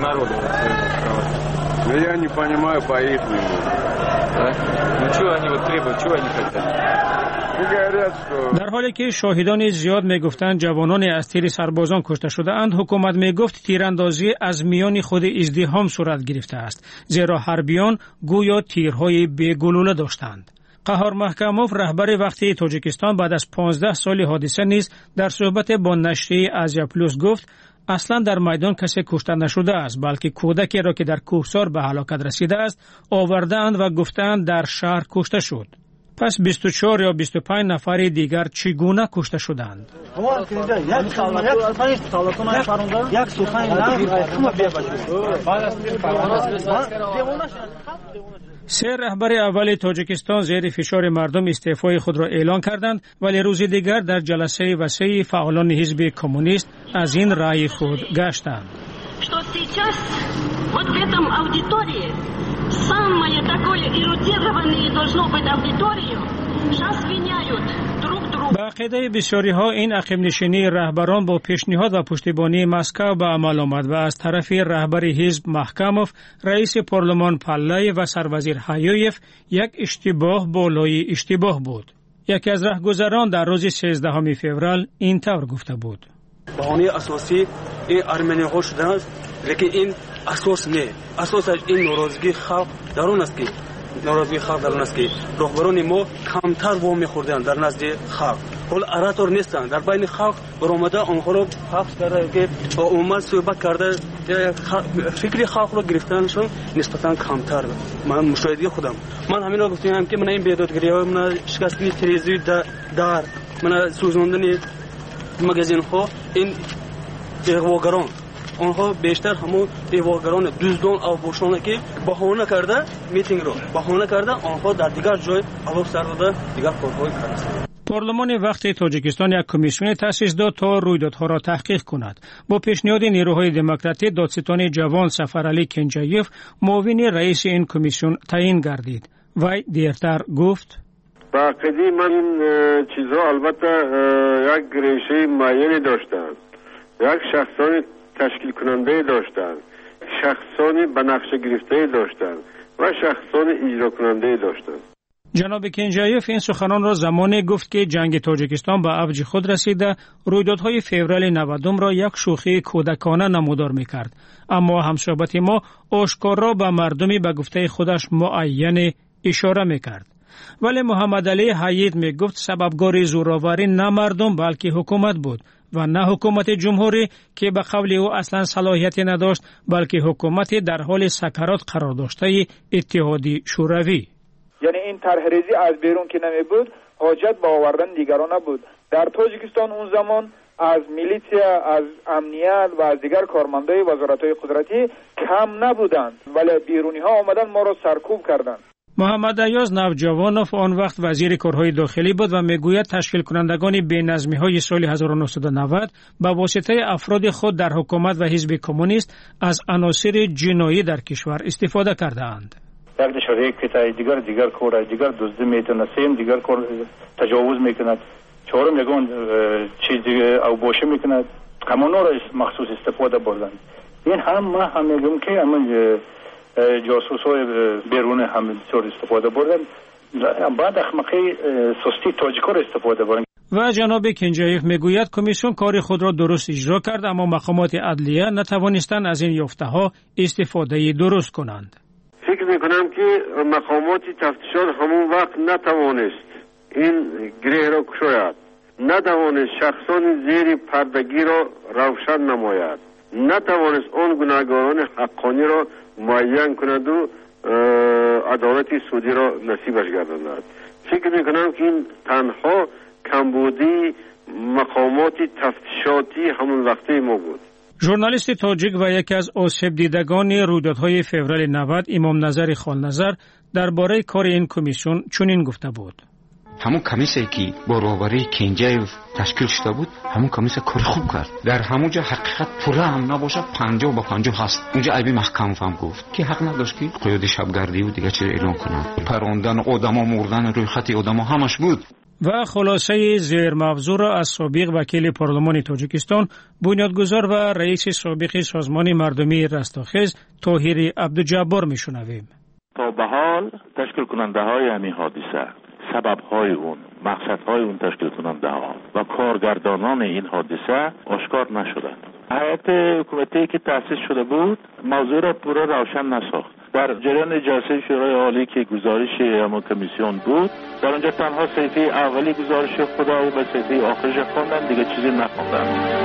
народа. Но я не понимаю по-ихнему. Да? Ну что они вот требуют, что они хотят? در حالی که شاهدان زیاد میگفتند جوانان از تیر سربازان کشته شده اند، حکومت میگفت تیراندازی از میان خود ازدحام صورت گرفته است، زیرا حربیان گویا تیرهای بی‌گلوله داشتند. قهار محکموف رهبر وقتی تاجیکستان بعد از پانزده سال حادثه نیز در صحبت با نشریه آزیا پلوس گفت اصلا در میدان کسی کشته نشده است، بلکه کودکی را که در کوهسار به هلاکت رسیده است آوردند و گفتند در شهر کشته شد. پس بیست و چهار یا بیست و پنج نفر دیگر چگونه کشته شدند؟ سه رهبر اول تاجیکستان زیر فشار مردم استعفای خود را اعلان کردند، ولی روز دیگر در جلسه وسیع فعالان حزب کمونیست از این رأی خود گشتند. Самое такое эрудированное должно быть аудиторию. Сейчас виняют друг друга. با عقیده بسیاری ها این عقب نشینی رهبران با پیشنهاد و پشتیبانی مسکو به عمل آمد و از طرف رهبر حزب محکموف، رئیس پارلمان پلای و سروزیر هایویف یک اشتباه بالای اشتباه بود. یکی از رهگذران در روز سیزدهم فوریه این طور گفته بود: بهانه اساسی این ارمنی ها شده است، لیکن این اساس نه. اساس این ناراضگی خلق درون است که ناراضگی خلق درون است که رهبران ما کمتر وام خوردند در نزد خلق. حال اراتور نیستند، در بین خلق برآمده آنها را حبس کرده که عموما صحبت کرده فکری خلق را گرفتنشون نسبتا کمتر. من مشاهده خودم من همین را گفتم که من این بیدادگری ها، من شکستن تلویزیون در من سوزاندن مگزین ها، این اغواگران آنها بیشتر همون اغواگران دزدان او بوشانه که بهانه کرده میتینگ رو بهانه کرده آنها در دیگر جای علاق سر داده دیگر کارهای کرده. پارلمان وقتی تاجیکستان یک کمیسیون تأسیس داد تا رویدادها را تحقیق کند. با پیشنهاد نیروهای دموکراتی دادستان جوان سفرعلی کنجایف معاون رئیس این کمیسیون تعیین گردید. وی دیرتر گفت: با عقیده من چیزها البته یک ریشه معینی داشتند، یک شخصان تشکیل کننده داشتند، شخصانی به نقشه گرفته داشتند و شخصان اجرا کننده داشتند. جناب کنجایف این سخنان را زمانی گفت که جنگ تاجیکستان به اوج خود رسیده رویدادهای فوریه نودم را یک شوخی کودکانه نمودار میکرد، اما همصحبت ما آشکارا به مردمی به گفته خودش معین اشاره میکرد. ولی محمد علی حیید می گفت سببگار زوراوری نه مردم بلکه حکومت بود و نه حکومت جمهوری که به قول او اصلا صلاحیتی نداشت، بلکه حکومت در حال سکرات قرار داشته اتحادی شوروی. یعنی این طرح ریزی از بیرون که نمی بود، حاجت به آوردن دیگران نبود. در تاجیکستان اون زمان از میلیسیا، از امنیت و از دیگر کارمندای وزارت‌های قدرتی کم نبودند، ولی بیرونی ها آمدن ما را سرکوب کردند. محمد ایاز نوجوانوف آن وقت وزیر کارهای داخلی بود و میگوید تشکیل کنندگان بی‌نظمی های سال هزار و نهصد و نود به واسطه افراد خود در حکومت و حزب کمونیست از عناصر جنایی در کشور استفاده کردند. یک دشوری که دیگر دیگر کار دیگر دزدی میتونه، سیم دیگر کار تجاوز میکند، چهارم یگان چیز دیگه او باشه میکند، همونا را مخصوص استفاده بردن. این هم ما هم میگم که عمل جاسوس های بیرون هم بسیار استفاده بردن، بعد اخمقی سستی تاجیکا را استفاده بردن. و جناب کنجایف میگوید کمیسیون کار خود را درست اجرا کرد، اما مقامات عدلیه نتوانستند از این یافته ها استفاده درست کنند. فکر میکنم که مقامات تفتیشات همون وقت نتوانست این گره را کشاید، نتوانست شخصان زیر پردگی را روشن نماید، نتوانست آن گناهکاران حقانی را معین کند و عدالت سودی را نصیبش گرداند. فکر میکنم که این تنها کمبودی مقامات تفتیشاتی همون وقته ما بود. ژورنالیست تاجیک و یکی از آسیب دیدگان رویدادهای فوریه نود امام نظر خالنظر درباره کار این کمیسیون چنین گفته بود: همون کمیسیونی که با رهبری کنجایف تشکیل شده بود، همون کمیسیون کار خوب کرد. در همونجا حقیقت پوره هم نباشه پنجاه با پنجاه هست. اونجا عیبی محکم هم گفت که حق نداشت که قیاد شبگردی و دیگه چیز اعلان کنه. پراندن آدما، مردن روی خط آدما همش بود. و خلاصه زیر موضوع را از سابق وکیل پارلمان تاجیکستان، بنیانگذار و رئیس سابق سازمان مردمی رستاخیز طاهر عبدالجبار میشنویم. تا به حال تشکیل کننده های همین حادثه، سبب های اون، مقصد های اون تشکیل کننده ها و کارگردانان این حادثه آشکار نشدند. هیئت حکومتی که تأسیس شده بود موضوع را پورا روشن نساخت. در جریان جلسه شورای عالی که گزارش اما کمیسیون بود، در اونجا تنها صفحه اولی گزارش خدا و صفحه آخرش خواندن، دیگه چیزی نخواندن.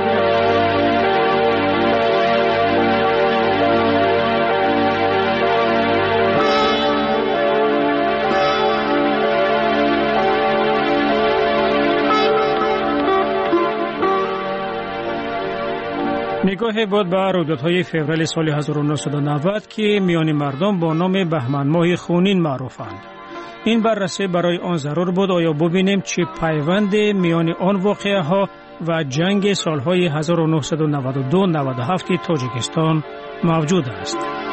نگاه بود به رویدادهای فوریه سال هزار و نهصد و نود که میان مردم با نام بهمن ماه خونین معروفند. این بررسی برای آن ضرور بود آیا ببینیم چه پیوند میان آن واقعه ها و جنگ سالهای هزار و نهصد و نود و دو نود و هفت تاجیکستان موجود است.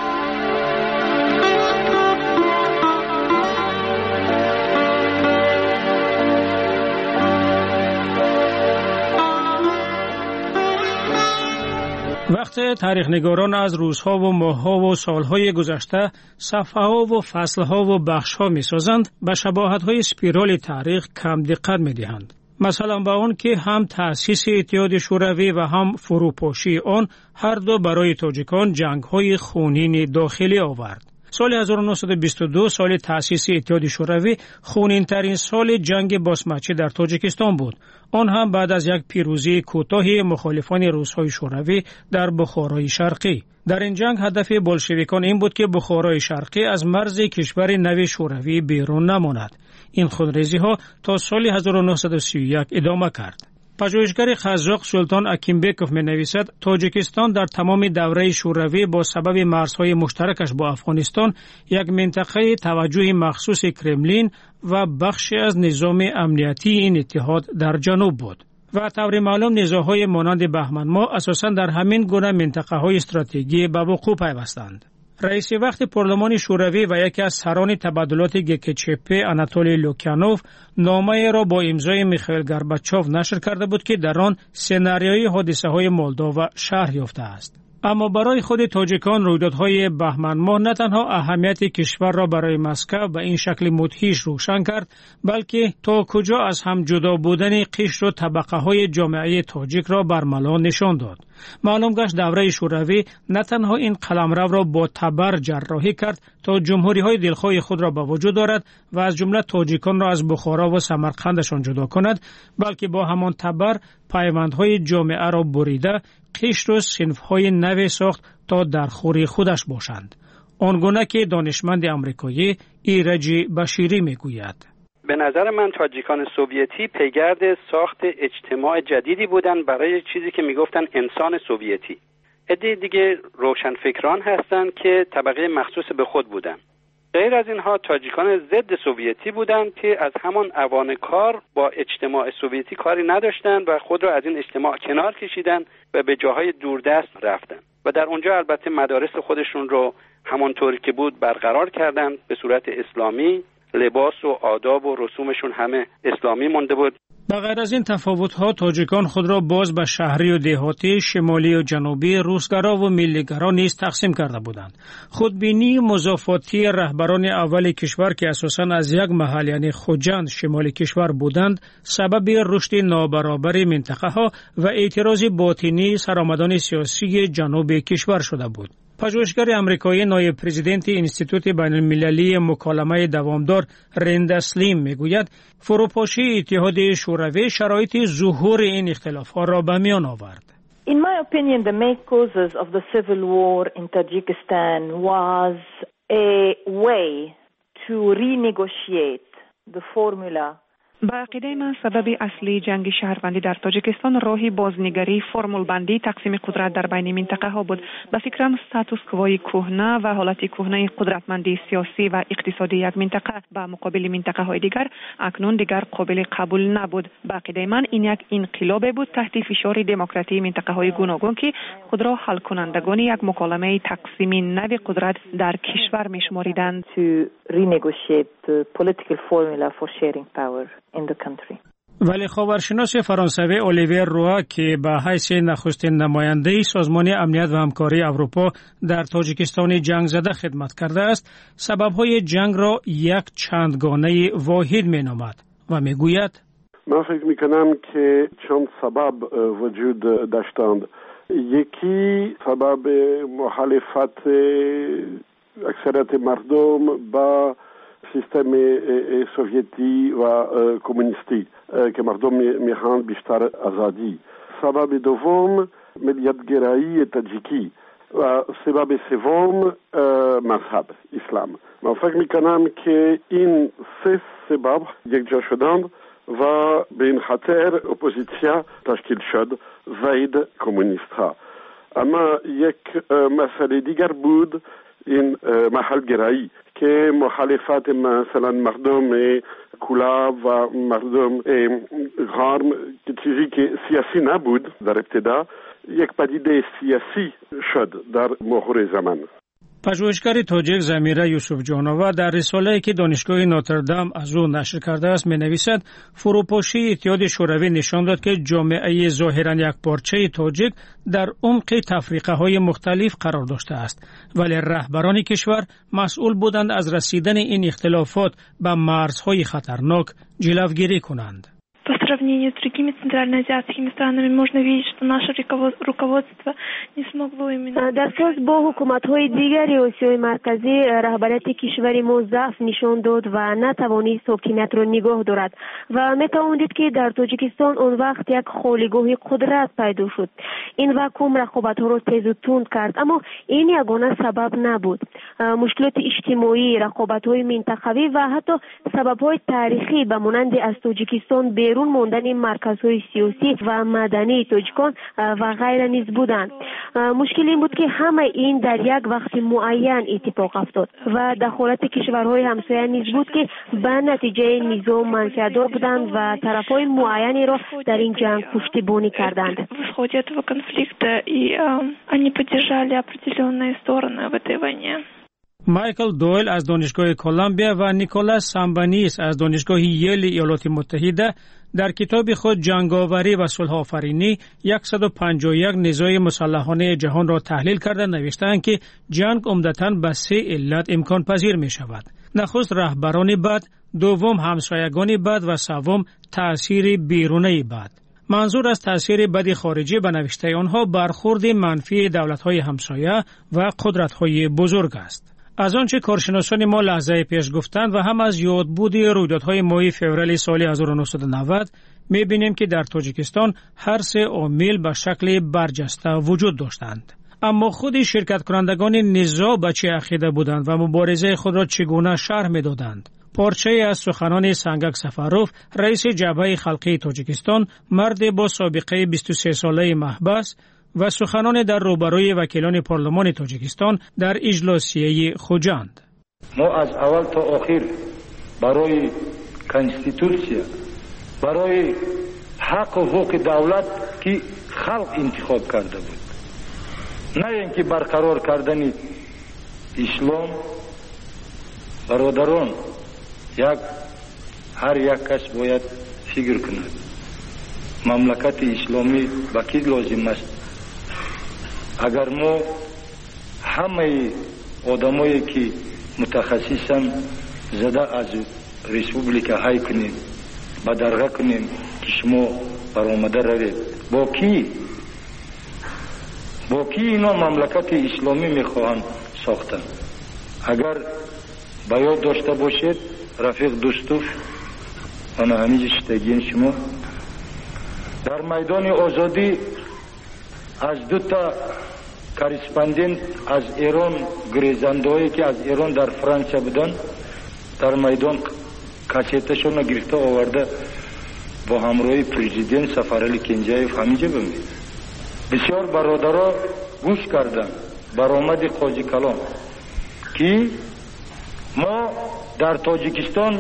وقتی تاریخ نگاران از روزها و ماهها و سالهای گذشته صفحه‌ها و فصلها و بخشها می‌سازند، به شباهت‌های اسپیرال تاریخ کم دقت می‌دهند. مثلا به آن که هم تأسیس اتحاد شوروی و هم فروپاشی آن هر دو برای تاجیکان جنگ‌های خونین داخلی آورد. سال هزار و نهصد و بیست و دو سال تأسیس اتحاد شوروی خونین ترین سال جنگ باسمچی در تاجیکستان بود. آن هم بعد از یک پیروزی کوتاه مخالفان روس‌های شوروی در بخارای شرقی. در این جنگ هدف بولشویکان این بود که بخارای شرقی از مرز کشور نو شوروی بیرون نماند. این خونریزی‌ها تا سال هزار و نهصد و سی و یک ادامه کرد. پژوهشگر قزاق سلطان اکیمبکوف می نویسد تاجیکستان در تمام دوره شوروی با سبب مرزهای مشترکش با افغانستان یک منطقه توجه مخصوص کرملین و بخشی از نظام امنیتی این اتحاد در جنوب بود. و طور معلوم نزاع‌های مانند بهمن ماه اساساً در همین گونه منطقه‌های استراتژیکی به وقوع پیوستند. رئیس وقت پارلمان شوروی و یکی از سران تبادلات گکچپ آناتولی لوکیانوف نامه را با امضای میخائیل گورباچوف نشر کرده بود که در آن سناریوی حادثه‌های مولدووا شرح یافته است. اما برای خود تاجیکان رویدادهای بهمن ماه نه تنها اهمیت کشور را برای مسکو به این شکل مدهش روشن کرد، بلکه تا کجا از هم جدا بودن قشر و طبقه‌های جامعه تاجیک را برملا نشان داد. معلوم گشت دوره شوروی نه تنها این قلمرو را با تبر جراحی کرد تا جمهوری‌های دلخواه خود را به وجود دارد و از جمله تاجیکان را از بخارا و سمرقندشان جدا کند، بلکه با همان تبر پیوندهای جامعه را بریده قشر و صنف‌های نو ساخت تا در خوری خودش باشند. آنگونه که دانشمند آمریکایی ایرج بشیری میگوید: به نظر من تاجیکان سوویتی پیگرد ساخت اجتماع جدیدی بودن برای چیزی که میگفتن انسان سوویتی. عده دیگه روشنفکران هستند که طبقه مخصوص به خود بودن. غیر از اینها تاجیکان ضد سوویتی بودند که از همان اوان کار با اجتماع سوویتی کاری نداشتند و خود را از این اجتماع کنار کشیدن و به جاهای دوردست رفتن و در اونجا البته مدارس خودشون رو همانطوری که بود برقرار کردند به صورت اسلامی. لباس و آداب و رسومشون همه اسلامی مونده بود. بغیر از این تفاوت‌ها تاجیکان خود را باز به شهری و دهاتی، شمالی و جنوبی، روسگرا و ملیگرا نیز تقسیم کرده بودند. خودبینی مضافاتی رهبران اول کشور که اساساً از یک محل یعنی خوجند شمال کشور بودند سبب رشد نابرابر منطقه‌ها و اعتراض باطنی سرآمدان سیاسی جنوب کشور شده بود. پژوهشگر آمریکایی نایب پرزیدنت انستیتوت بین المللی مکالمه دوامدار رندا سلیم میگوید فروپاشی اتحاد شوروی شرایط ظهور این اختلاف‌ها را به میان آورد. In my opinion, the main causes of the civil war in Tajikistan was a way to renegotiate the formula. با عقیده من سبب اصلی جنگ شهروندی در تاجیکستان راهی بازنگری فرمول بندی تقسیم قدرت در بین منطقه ها بود. به فکرم استاتوس کوای کهنه و حالت کهنه قدرتمندی سیاسی و اقتصادی یک منطقه به مقابل منطقه های دیگر اکنون دیگر قابل قبول نبود. به عقیده من این یک انقلاب بود تحت فشار دموکراتی منطقه های گوناگون که خود را حل کنندگان یک مکالمه تقسیم نو قدرت در کشور میشماریدند. To renegotiate the political formula for sharing power in the country. ولی خبرشناس فرانسوی الیویر روا که به حیث نخستین نماینده سازمان امنیت و همکاری اروپا در تاجیکستان جنگ زده خدمت کرده است، سبب‌های جنگ را یک چندگانه واحد می‌نامد و می‌گوید: من فکر می‌کنم که چند سبب وجود داشتند. یکی سبب مخالفت اکثریت مردم با سیستم سوویتی و کمونیستی که مردم میخوان بیشتر آزادی. سبب دوم ملیت‌گرایی تاجیکی و سبب سوم مذهب اسلام. من فکر میکنم که این سه سبب یک جا شدند و به این خاطر اپوزیسیا تشکیل شد ضد کمونیست ها. اما یک مسئله دیگر بود این محل گرایی که مخالفت مثلا مردم کلاب و مردم غرم که چیزی که سیاسی نبود در ابتدا یک پدیده سیاسی شد در مهر زمان. پژوهشگر تاجیک زمیره یوسف جانوه در رساله‌ای که دانشگاه ناتردام از او نشر کرده است می‌نویسد فروپاشی اتحاد شوروی نشان داد که جامعه ظاهراً یکپارچه تاجیک در عمق تفریقه‌های مختلف قرار داشته است، ولی رهبران کشور مسئول بودند از رسیدن این اختلافات به مرزهای خطرناک جلوگیری کنند. По сравнению с другими центральноазиатскими странами можно видеть, что наше руководство не смогло именно... در ساز با حکومت‌های دیگری آسیای مرکزی رهبریت کشور ما ضعف نشان داد و نتوانست حاکمیت را نگاه دارد و می‌توان دید که در تاجیکستان آن وقت یک خالیگاه قدرت پیدا شد. این واکوم رقابت‌ها را تیز و تند کرد، اما این یگانه سبب نبود. مشکلات اجتماعی، رقابت‌های منطقوی و حتی سبب‌های تاریخی به مانند از تاجیکستان بیرون ماندن مرکزهای سیاسی و مدنی تاجیکان و غیره نیز بودند. مشکل این بود که همه این در یک وقت معین اتفاق افتاد و دخالت کشورهای همسایه نیز بود که به نتیجه نظام منفعت‌دار بودند و طرفهای معینی را در این جنگ پشتیبانی کردند. В ходе этого конфликта и они поддержали определенные стороны в этой войне. مایکل دویل از دانشگاه کلمبیا و نیکولاس سامبانیس از دانشگاه ییل ایالات متحده در کتاب خود جنگاوری و صلح آفرینی صد و پنجاه و یک نزاع مسلحانه جهان را تحلیل کرده نوشتند که جنگ عمدتاً به سه علت امکان پذیر می شود. نخست رهبران بد، دوم همسایگان بد و سوم تأثیر بیرونی بد. منظور از تأثیر بد خارجی به نوشته آنها برخورد منفی دولت‌های همسایه و قدرت‌های بزرگ است. از آنچه کارشناسان ما لحظه پیش گفتند و هم از یادبود رویدادهای ماه فوریه سال هزار و نهصد و نود می‌بینیم که در تاجیکستان هر سه عامل به شکل برجسته وجود داشتند. اما خود شرکت کنندگان نزاع به چه عقیده بودند و مبارزه خود را چگونه شرح می‌دادند؟ پارچه از سخنان سنگک سفروف، رئیس جبهه خلقی تاجیکستان، مرد با سابقه بیست و سه ساله محبس و سخنان در روبروی وکیلان پارلمان تاجیکستان در اجلاسیه خوجند. ما از اول تا آخر برای کنستیتوسیا، برای حق و حقوق دولت که خلق انتخاب کرده بود، نه اینکه برقرار کردن اسلام. برادران، یک هر یک کس باید فکر کند مملکت اسلامی با کی لازم است. اگر ما همه آدمایی که متخصصن زده از ریسپوبلیکا های کنیم با درغه کنیم که شما برآمده روید، با کی با کی اینا مملکت اسلامی میخواهند ساختن؟ اگر با یاد داشته باشید رفیق دوستوف و همینجا شتگین شما در میدان آزادی از دو تا کارسپاندنت از ایران، گریزندهایی که از ایران در فرانسه بودن، در میدان کاسیتشون گرفته آورده با همراهی پرزیدنت سفرعلی کنجایف همینجا بمید. بسیار برادرها گوش کردن برآمد قاضی کلام که ما در تاجیکستان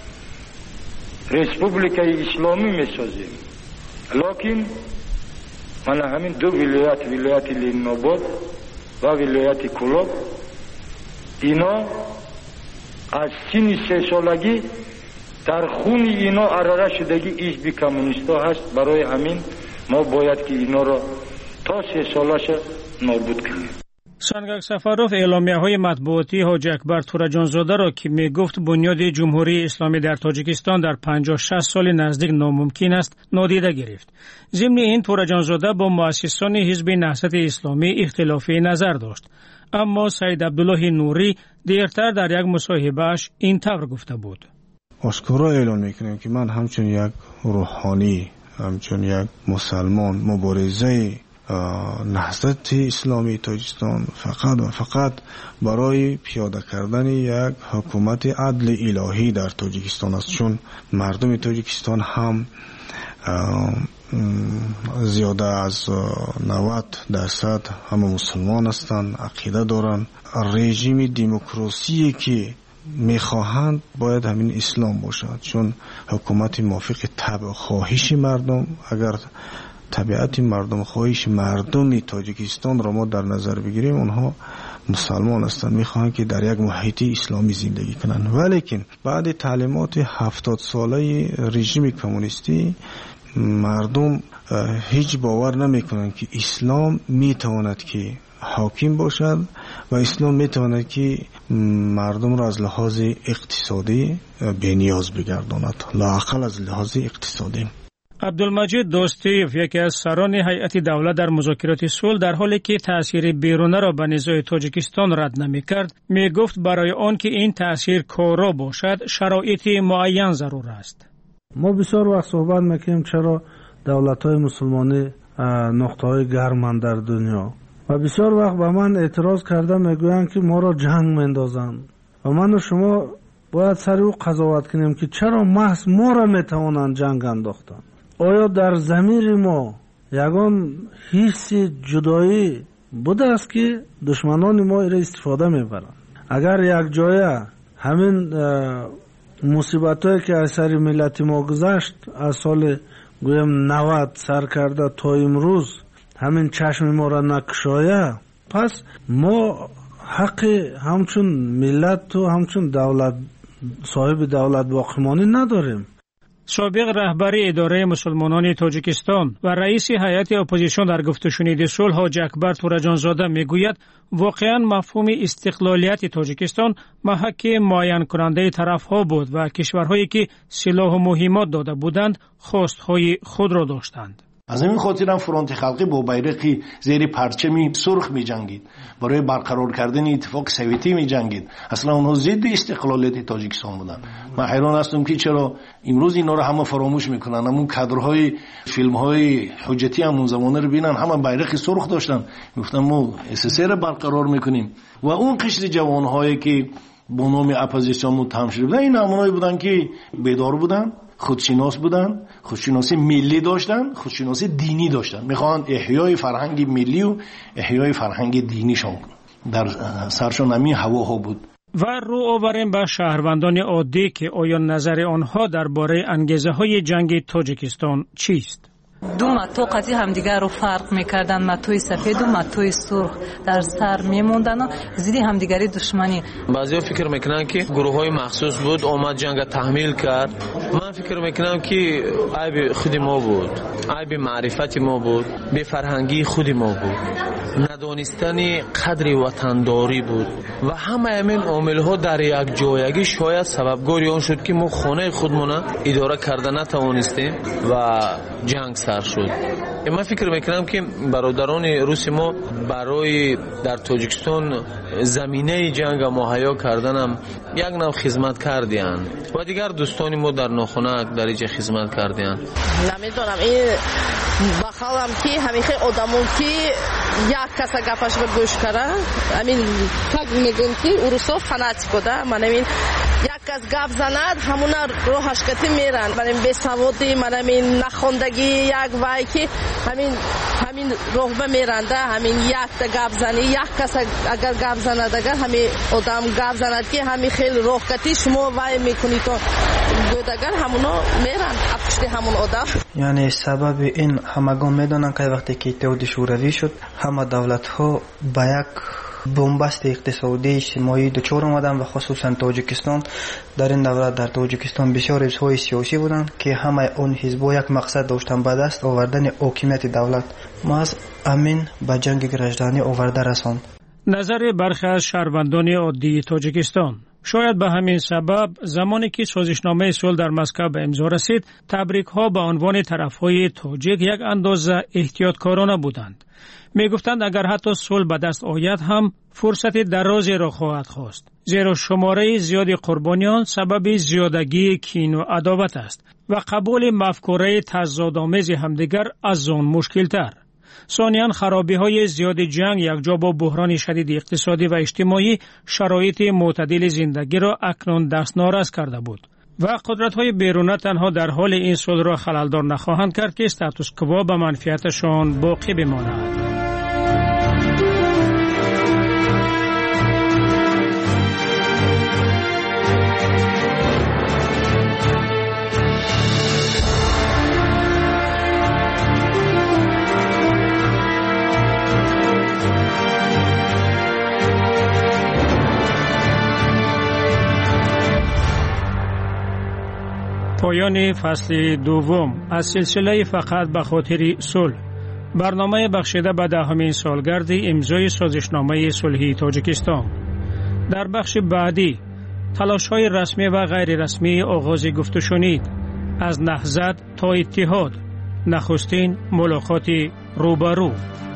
ریسپوبلیکای اسلامی میسازیم، لیکن من همین دو ولایت، ولایت لیناباد و ولایت کلاب، اینا از سن سه سالگی در خون اینا عراره شدگی ایش بی کمونیستا هست. برای همین ما باید که اینا را تا سه سالش نابود کنیم. سانگاک سفاروف اعلامیه های مطبوعاتی حاج اکبر تورجانزاده را که می گفت بنیاد جمهوری اسلامی در تاجیکستان در پنجاه شصت سال نزدیک ناممکن است نادیده گرفت. ضمن این تورجانزاده با مؤسسان حزب نهضت اسلامی اختلافی نظر داشت. اما سید عبدالله نوری دیرتر در یک مصاحبه‌اش این طور گفته بود: آشکارا اعلام میکنم که من همچون یک روحانی، همچون یک مسلمان مبارزه نهضت اسلامی تاجیکستان فقط و فقط برای پیاده کردن یک حکومت عدل الهی در تاجیکستان است، چون مردم تاجیکستان هم زیاده از نود درصد همه مسلمان هستند، عقیده دارند. رژیم دموکراسی که میخواهند باید همین اسلام باشد، چون حکومت موافق طبع خواهش مردم. اگر طبیعت مردم خواهش مردم تاجیکستان را ما در نظر بگیریم، اونها مسلمان هستند، میخواهند که در یک محیط اسلامی زندگی کنند. ولیکن بعد تعلیمات هفتاد ساله رژیم کمونیستی مردم هیچ باور نمیکنند که اسلام میتواند که حاکم باشد و اسلام میتواند که مردم را از لحاظ اقتصادی بی‌نیاز بگرداند، لااقل از لحاظ اقتصادی. عبدالمجید دوستیف، یکی از سران هیئت دولت در مذاکرات صلح، در حالی که تأثیر بیرونه را به نزاع تاجیکستان رد نمی‌کرد، میگفت برای آن که این تأثیر کارا باشد شرایط معین ضرور است. ما بسیار وقت صحبت میکنیم چرا دولت‌های مسلمانی نقطه‌های گرمند در دنیا و بسیار وقت به من اعتراض کرده میگویند که ما را جنگ میندازند و من و شما باید سر او قضاوت کنیم که چرا محض ما را میتوانند جنگ انداختن. آیا در ضمیر ما یگان حس جدایی بوده است که دشمنان ما را استفاده میبرند؟ اگر یک جایه همین مصیبتایی که از سر ملت ما گذشت از سال گویم نود سر کرده تا امروز همین چشم ما را نکشایه، پس ما حق همچون ملت و همچون دولت صاحب دولت باقیمانی نداریم. سابق رهبر اداره مسلمانان تاجیکستان و رئیس هیئت اپوزیسیون در گفت و شنید صلح حاج اکبر تورجانزاده میگوید واقعا مفهوم استقلالیت تاجیکستان محک معین کننده طرفها بود و کشورهایی که سلاح و مهمات داده بودند خواستهای خود را داشتند. از همین خاطر هم فرانت خلقی با بیرقی زیر پرچمی سرخ می جنگید، برای برقرار کردن اتفاق سویتی می جنگید. اصلا اونها ضد استقلالیت تاجیکستان بودن. من حیران هستم که چرا امروز اینا رو همه فراموش میکنن. همون کادرهای فیلم‌های حجتی همون زمانه رو بینن، همه بیرق سرخ داشتن، میگفتن ما اس اس رو برقرار میکنیم. و اون قشر جوانهایی که با نام اپوزیسیون متهم شده بودن، این همونایی بودن که بیدار بودن، خودشناس بودن، خودشناسی ملی داشتن، خودشناسی دینی داشتن. میخوان احیای فرهنگ ملی و احیای فرهنگ دینیشون در سرشون همین هواها بود. و رو آوریم به شهروندان عادی که آیا نظر آنها درباره انگیزه های جنگ تاجیکستان چیست؟ دو متو قضیه همدیگر رو فرق میکردن، متوی سفید و متوی سرخ در سر میموندن و زیدی همدیگری دشمنی. بعضیا فکر میکنن که گروه های مخصوص بود آمد جنگ تحمیل کرد. من فکر میکنم که عیب خود ما بود، عیب معرفت ما بود، به فرهنگی خود ما بود، ندانستن قدر وطنداری بود و همه این عامل ها در یک جایگی شاید سببگاری آن شد که ما خانه خودمون اداره کردن نتوانستیم و جنگ سر شد. من فکر میکنم که برادران روس ما برای در تاجیکستان زمینه جنگ مهیا کردنم یک نوع خدمت کردیان و دیگر دوستان ما در ناخنک در اینجا خدمت کردیان. نمیدونم این بخالم که همیشه آدمون که یک کس گپش رو گوش کرده، همین فکر میگم که اروسا فناتیک بوده. من همین یک کس گپ زند همونا روحش کتی میرن. من این بیسوادی، من همین نخوندگی یک وای که همین همین روح میرنده، همین یک تا گپ زنی یک کس اگر گپ زند اگر همین آدم گپ زند که همین خیلی روح کتی شما وای میکنی تو گودگر همونا میرن اپشتی همون آدم. یعنی سبب این همگان میدونن که وقتی که اتحاد شوروی شد همه دولت ها با یک بنبست اقتصادی اجتماعی دچار آمدن و خصوصا تاجیکستان در این دولت در تاجیکستان بسیار حزب‌های سیاسی بودند که همه اون حزب‌ها یک مقصد داشتن، به دست آوردن حاکمیت دولت. ما از امین به جنگ گرجدانی آورده رساند. نظر برخی از شهروندان عادی تاجیکستان: شاید به همین سبب زمانی که سازشنامه صلح در مسکو به امضا رسید، تبریک‌ها به عنوان طرف‌های تاجیک یک اندازه احتیاطکارانه بودند. می‌گفتند اگر حتی صلح به دست آید هم فرصت درازی را خواهد خواست، زیرا شماره زیاد قربانیان سبب زیادگی کین و عداوت است و قبول مفکوره تضادآمیز همدیگر از آن مشکل‌تر. ثانیاً خرابی‌های زیاد جنگ یکجا با بحران شدید اقتصادی و اجتماعی شرایط معتدل زندگی را اکنون دستنارس کرده بود و قدرت‌های بیرونه تنها در حال این صلح را خلل‌دار نخواهند کرد که استاتوس کوا به منفعتشان باقی بماند. پایان فصل دوم از سلسله فقط به خاطر صلح، برنامه بخشیده به دهمین سالگرد امضای سازشنامه صلحی تاجیکستان. در بخش بعدی تلاش‌های رسمی و غیر رسمی آغاز گفت و شنید، از نهضت تا اتحاد، نخستین ملاقات روبرو.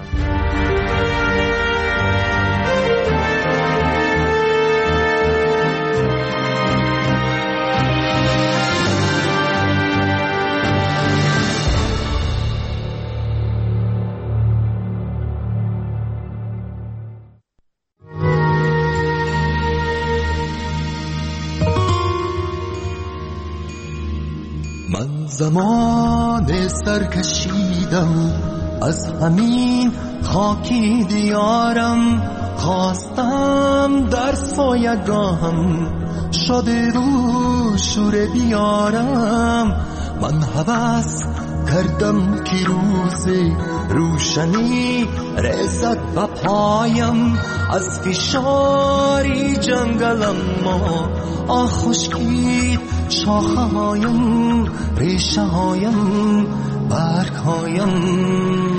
زمان سرکشیدم از همین خاکی دیارم، خواستم در سایگاهم شده رو شوره بیارم. من هوس کردم که روز روشنی رسد به پایم، از فشاری جنگلم ما آه خشکید شاخه هایم، ریشه هایم، برگ هایم.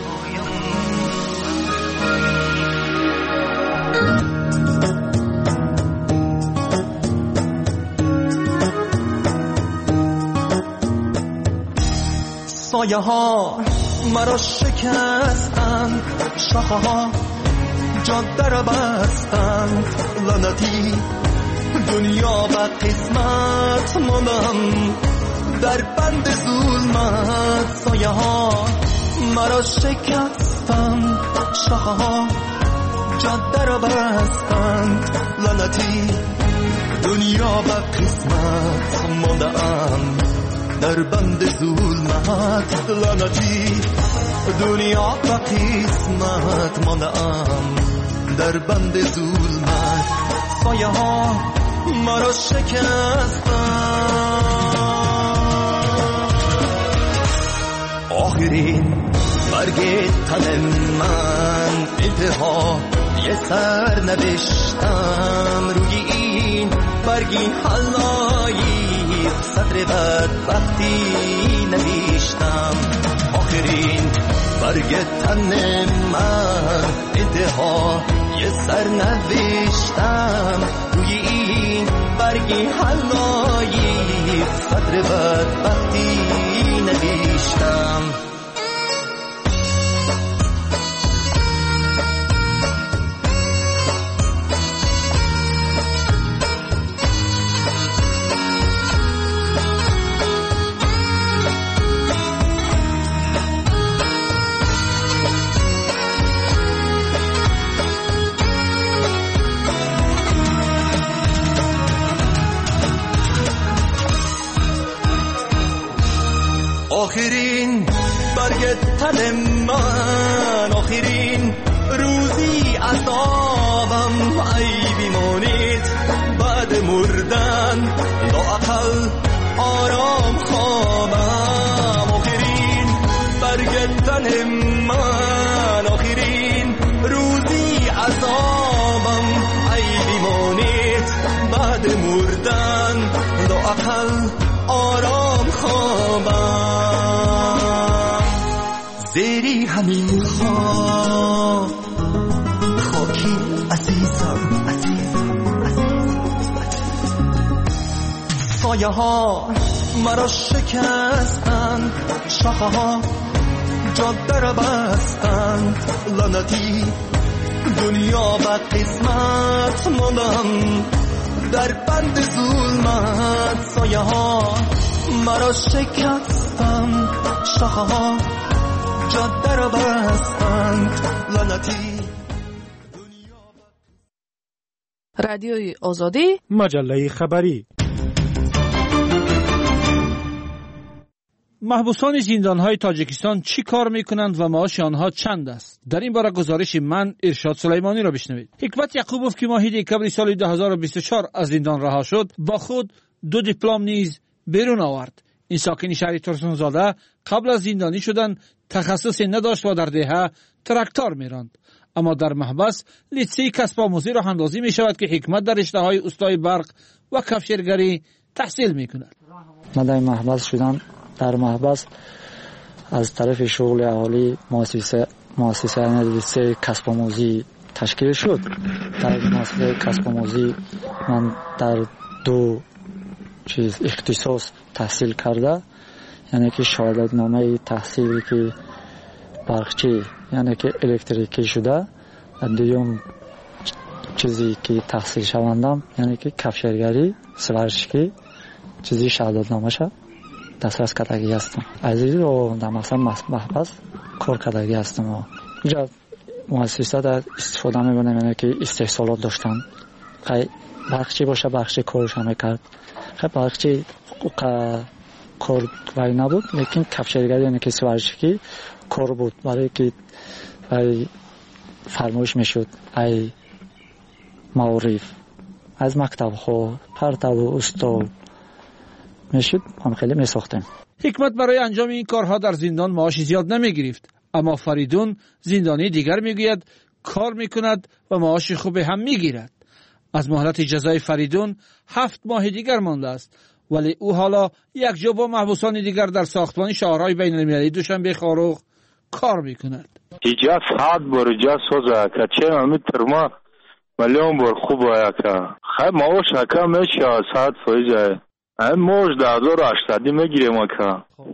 سایه ها مرا شکستند، شاخه ها جاده را بستند، لعنتی دنیا و قسمت ماندم در بند ظلمت. سایه ها مرا شکستند، شاخه ها جاده را بستند، لعنتی دنیا و قسمت ماندم در بند ظلمت. لعنتی دنیا و قسمت ماندم در بند ظلمت. سایه ها مرا شکستند. آخرین برگ تن من انتها یه سر نوشتم، روی این برگی حلایی صدر بدبختی نوشتم. آخرین برگ تن من انتها یه سر نوشتم، روی این برگی حلایی صدر بدبختی نوشتم. آخرین برگ تن من، آخرین روزی عذابم، ای بیمانید بعد مردن لااقل آرام خوابم. آخرین برگ تن من، آخرین روزی عذابم، اقل آرام خوابم زیری همین خواب خاکی عزیزم عزیزم سایه ها مرا شکستند شاخه ها جاده را بستند لعنتی دنیا و قسمت ماندم در بند ظلمت سایه ها مرا شکستند شاخه ها جاده را بستند لعنتی. رادیوی آزادی مجله خبری. محبوسان زندان‌های تاجیکستان چی کار می‌کنند و معاش آنها چند است؟ در این باره گزارش من ارشاد سلیمانی را بشنوید. حکمت یعقوبوف که ماه دکمبر سال دو هزار و بیست و چهار از زندان رها شد، با خود دو دیپلم نیز بیرون آورد. این ساکن شهر ترسونزاده قبل از زندانی شدن تخصصی نداشت و در دهه تراکتور می‌راند. اما در محبس لیسه کسب آموزی راه اندازی می‌شود که حکمت در رشته‌های استای برق و کفشرگری تحصیل می‌کند. من در محبس شدم. در محبس از طرف شغل اهالی مؤسسه مؤسسه لیسه کسب آموزی تشکیل شد. در مؤسسه کسب آموزی من در دو چیز اختصاص تحصیل کرده، یعنی که شهادت نامه تحصیلی که برقچی یعنی که الکتریکی شده، و دوم چیزی که تحصیل شوندم یعنی که کفشرگری سوارشکی چیزی شهادت نامه شد دسترس کردگی هستم. از این رو در مثلا محبس کار کردگی هستم. اینجا مؤسسه در استفاده می‌کنم، یعنی که استحصالات داشتن. خیلی برقچی باشه برقچی کارش هم میکرد. خیلی برقچی کار وای نبود، لیکن کفشرگری یعنی که سوارشکی کار بود، برای که برای فرمایش میشد ای معارف از مکتب ها پرتو و استاد میشد، هم خیلی میساختیم. حکمت برای انجام این کارها در زندان معاش زیاد نمیگرفت، اما فریدون زندانی دیگر میگوید کار میکند و معاش خوب هم میگیرد. از مهلت جزای فریدون هفت ماه دیگر مانده است، ولی او حالا یک جا با محبوسان دیگر در ساختمان شهرهای بین المللی دوشنبه خاروق کار میکند. ایجا ساعت بر ایجا سوزه که چه همین ترما ملیون بر خوب آیا که خیلی معاش که میشه ساعت فایزه این موش ده هزار و هشتصدی میگیریم که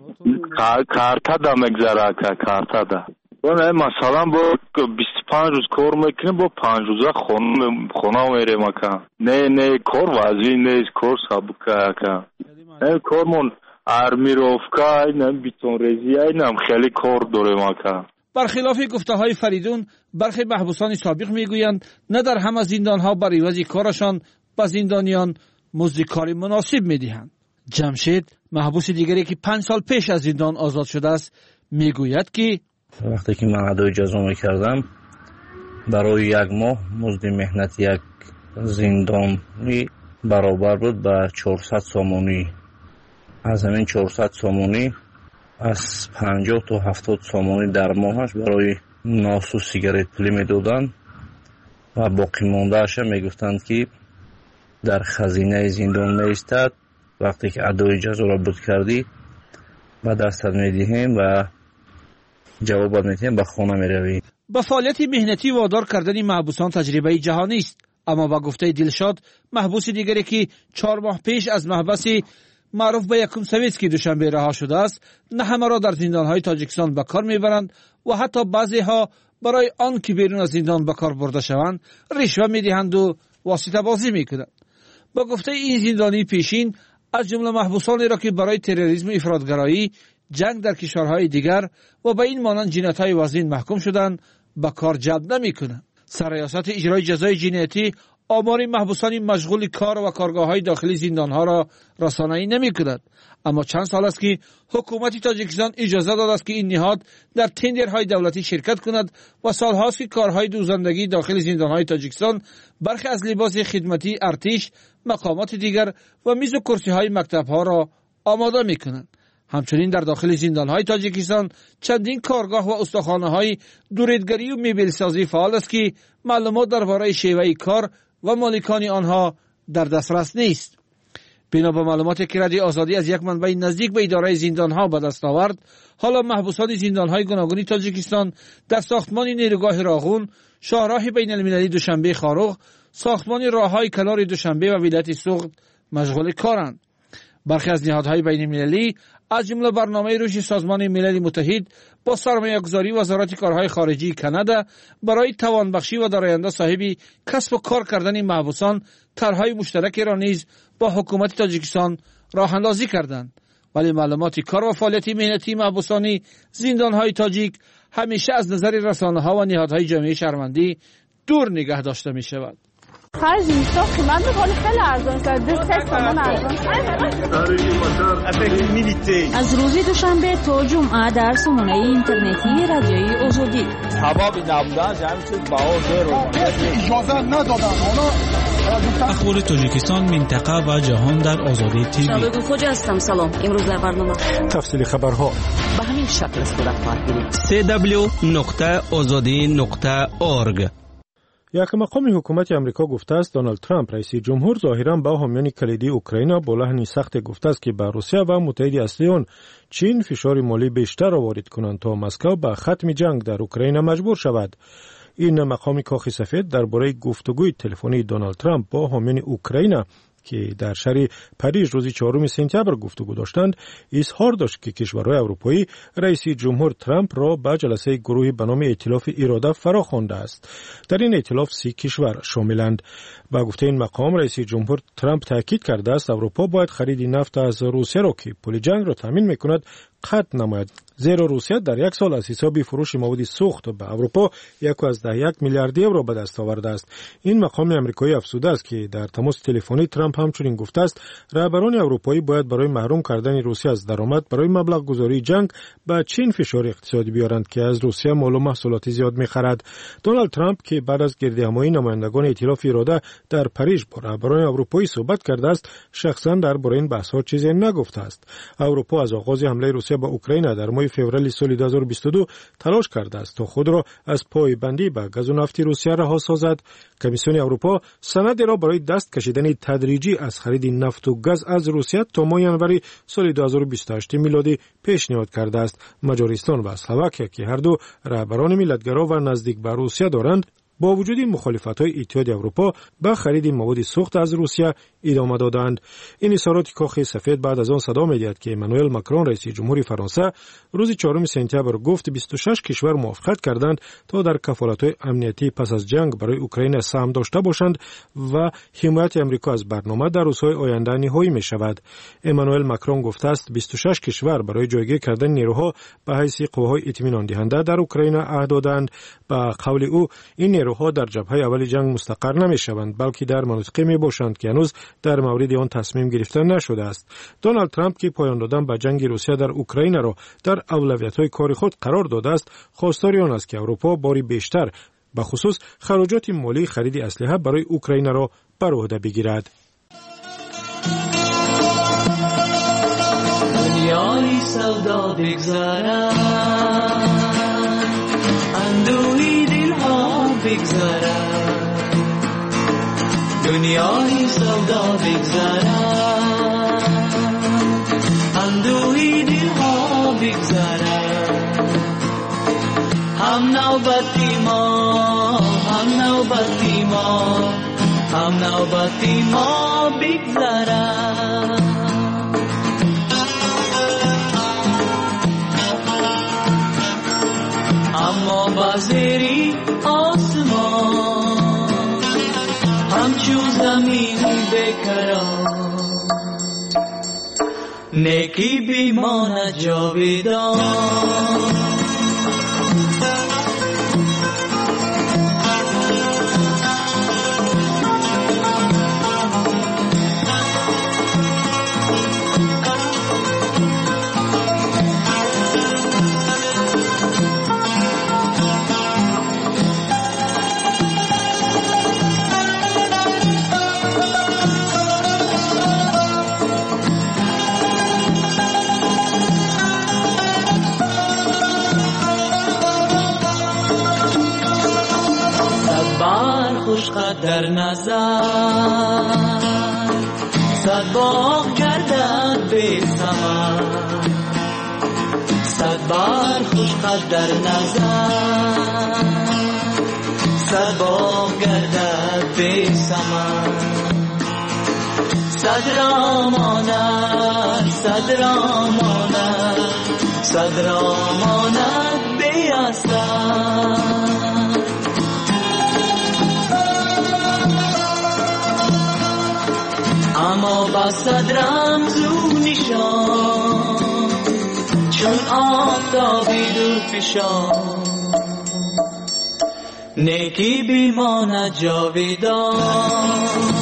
کارتا ده مگذره که کارتا ده اون مثلا با بیست و پنج روز کار میکنیم با پنج روزه خونه میریم که نه نه کار وزی نه کار سابقه که این کارمون ارمیروفکا این بیتون ریزی این هم خیلی کار داریم که. برخلاف گفته های فریدون، برخی محبوسان سابق میگویند نه در همه زندان ها بر عوض کارشان به زندانیان مزد کاری مناسب میدهند. جمشید محبوس دیگری که پنج سال پیش از زندان آزاد شده است میگوید که وقتی که من ادای جزا میکردم برای یک ماه مزد مهنت یک زندانی برابر بود به چهارصد سومونی. از همین چهارصد سومونی از پنجاه تا هفتاد سومونی در ماهش برای ناس و سیگارت پولی میدادن و باقی موندهش میگفتند که در خزینه زندان میستد، وقتی که ادای جزا را بود کردی و دستت میدهیم و جواب میدهیم به خانه میروی. با فعالیت مهنتی وادار کردن محبوسان تجربه جهانی است، اما با گفته دلشاد محبوس دیگری که چهار ماه پیش از محبس معروف به یکم سویتسکی دوشنبه رها شده است، نه همه را در زندان‌های تاجیکستان به کار میبرند و حتی بعضی ها برای آن که بیرون از زندان به کار برده شوند رشوه میدهند و واسطه بازی میکنند. با گفته این زندانی پیشین از جمله محبوسانی را که برای تروریسم و افراطگرایی، جنگ در کشورهای دیگر و به این مانند جنایت‌های وزین محکوم شدند به کار جلب نمی‌کنند. سرریاست اجرای جزای جنایتی آمار محبوسان مشغول کار و کارگاه‌های داخلی زندان‌ها را رسانه‌ای نمی‌کند، اما چند سال است که حکومت تاجیکستان اجازه داده است که این نهاد در تندرهای دولتی شرکت کند و سال‌هاست که کارهای دوزندگی داخل زندان‌های تاجیکستان برخی از لباس خدمتی ارتش، مقامات دیگر و میز و کرسی‌های مکتب‌ها را آماده می‌کنند. همچنین در داخل زندان‌های تاجیکستان چندین کارگاه و استخوان‌های دوریدگری و مبل‌سازی فعال است که معلومات درباره شیوه کار و مالکان آنها در دسترس نیست. بنا به معلوماتی که رادیو آزادی از یک منبع نزدیک به اداره زندانها به دست آورد، حالا محبوسان زندانهای گوناگونی تاجیکستان در ساختمان نیروگاه راغون، شاهراه بین المللی دوشنبه خاروق، ساختمان راههای کنار دوشنبه و ولایت سوخت مشغول کارند. برخی از نهادهای بین المللی از جمله برنامه رشد سازمان ملل متحد با سرمایه‌گذاری وزارت کارهای خارجی کانادا برای توانبخشی و در آینده صاحب کسب و کار کردن محبوسان طرحهای مشترکی را نیز با حکومت تاجیکستان راه اندازی کردند. ولی معلومات کار و فعالیت مهنتی محبوسان زندانهای تاجیک همیشه از نظر رسانه‌ها و نهادهای جامعه شهروندی دور نگه داشته می شود. خرج اینستا قیمت می‌کنه خیلی ارزان است. دو سه تومان ارزان. از روز دوشنبه تا جمعه در سامانه اینترنتی رادیوی آزادی. سبب نبودن همین چیز باور رو اجازه ندادن. اخبار تاجیکستان، منطقه و جهان در آزادی تیوی. شباب خوش هستم. سلام. امروز در برنامه تفصیل خبرها به همین شکل صورت خواهد گرفت. سه دبلیو نقطه آزادی نقطه اورگ. یک مقام حکومت امریکا گفته است دونالد ترامپ رئیس جمهور ظاهراً با حامیان کلیدی اوکراین با لحنی سخت گفته است که بر روسیه و متحد اصلی آن چین فشار مالی بیشتر وارد کنند تا مسکو به ختم جنگ در اوکراین مجبور شود. این مقام کاخ سفید درباره گفتگوی تلفنی دونالد ترامپ با حامیان اوکراین که در شهر پاریس روز چهارم سپتامبر گفتگو داشتند اظهار داشت که کشورهای اروپایی رئیس جمهور ترامپ را به جلسه گروهی به نام ائتلاف اراده فرا خوانده است. در این ائتلاف سی کشور شاملند. با گفته این مقام رئیس جمهور ترامپ تاکید کرده است اروپا باید خرید نفت از روسیه را که پول جنگ را تامین میکند قطع نماید، زیرا روسیه در یک سال از حساب فروش مواد سوخت به اروپا یک از ده یک میلیارد یورو به دست آورده است. این مقام امریکایی افزوده است که در تماس تلفنی ترامپ همچنین گفته است رهبران اروپایی باید برای محروم کردن روسیه از درآمد برای مبلغ گذاری جنگ به چین فشار اقتصادی بیارند که از روسیه مال و محصولات زیاد میخرد. دونالد ترامپ که بعد از گردهمایی نمایندگان ائتلاف اراده در پاریس با رهبران اروپایی صحبت کرده است، شخصا درباره این بحث‌ها چیزی نگفته است. اروپا از آغاز حمله روسیه به اوکراین در ماه فوریه سال دو هزار و بیست و دو تلاش کرده است تا خود را از پایبندی به گاز و نفت روسیه رها سازد. کمیسیون اروپا سندی را برای دست کشیدن تدریجی از خرید نفت و گاز از روسیه تا ماه ژانویه سال دو هزار و بیست و هشت میلادی پیشنهاد کرده است. مجارستان و اسلواکیه که هر دو رهبران ملتگرا و نزدیک به روسیه دارند، با وجود مخالفت‌های اتحاد اروپا به خرید مواد سوخت از روسیه ادامه دادند. این اظهارات کاخ سفید بعد از آن صدا می‌دهد که امانوئل ماکرون رئیس جمهوری فرانسه روز چهارم سپتامبر گفت بیست و شش کشور موافقت کردند تا در کفالت‌های امنیتی پس از جنگ برای اوکراین سهم داشته باشند و حمایت آمریکا از برنامه در روزهای آینده نهایی می‌شود. امانوئل ماکرون گفته است بیست و شش کشور برای جایگیر کردن نیروها به حیث قواهای اطمینان دهنده در اوکراین عهد دادند. به قول او این نیروها در جبهه اول جنگ مستقر نمی‌شوند بلکه در مناطقی میباشند که هنوز در مورد آن تصمیم گرفته نشده است. دونالد ترامپ که پایان دادن به جنگ روسیه در اوکراین را در اولویت‌های کار خود قرار داده است، خواستار آن است که اروپا باری بیشتر به خصوص خراجات مالی خرید اسلحه برای اوکراین را بر عهده بگیرد. دنیای سودا بگذرد، اندوهی دلها بگذرد، دنیای سودا بگذرد، اندوهی دلها بگذرد، هم نوبتی ما، هم نوبتی ما، هم نوبتی ما بگذرد. اما بازری آسمان همچو زمین بکران، نیکی بیماند جاویدان. خوشقد در نظر صد باغ گردد به ثمر صد بار خوش قد در نظر صد باغ گردد به ثمر صد را ماند صد را ماند صد را ماند به اثر اما با صد رمز و نشان چون آفتابی دور فشان نیکی بیماند جاویدان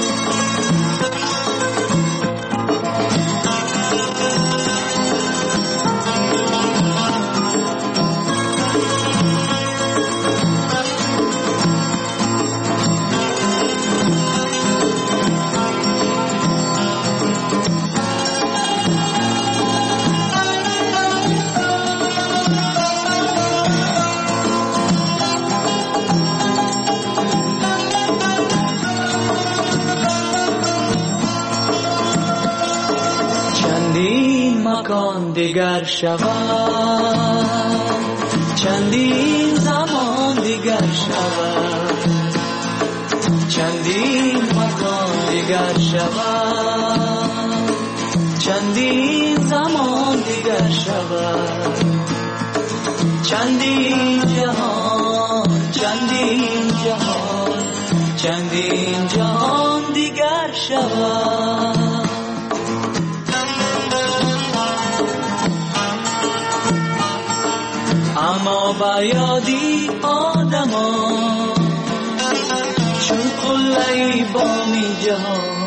مکان دیگر شود چندین زمان دیگر شود چندین مکان دیگر شود چندین زمان دیگر شود چندین جهان چندین جهان چندین جهان دیگر شود اما با یادی آدمان چون قلعی بامی جهان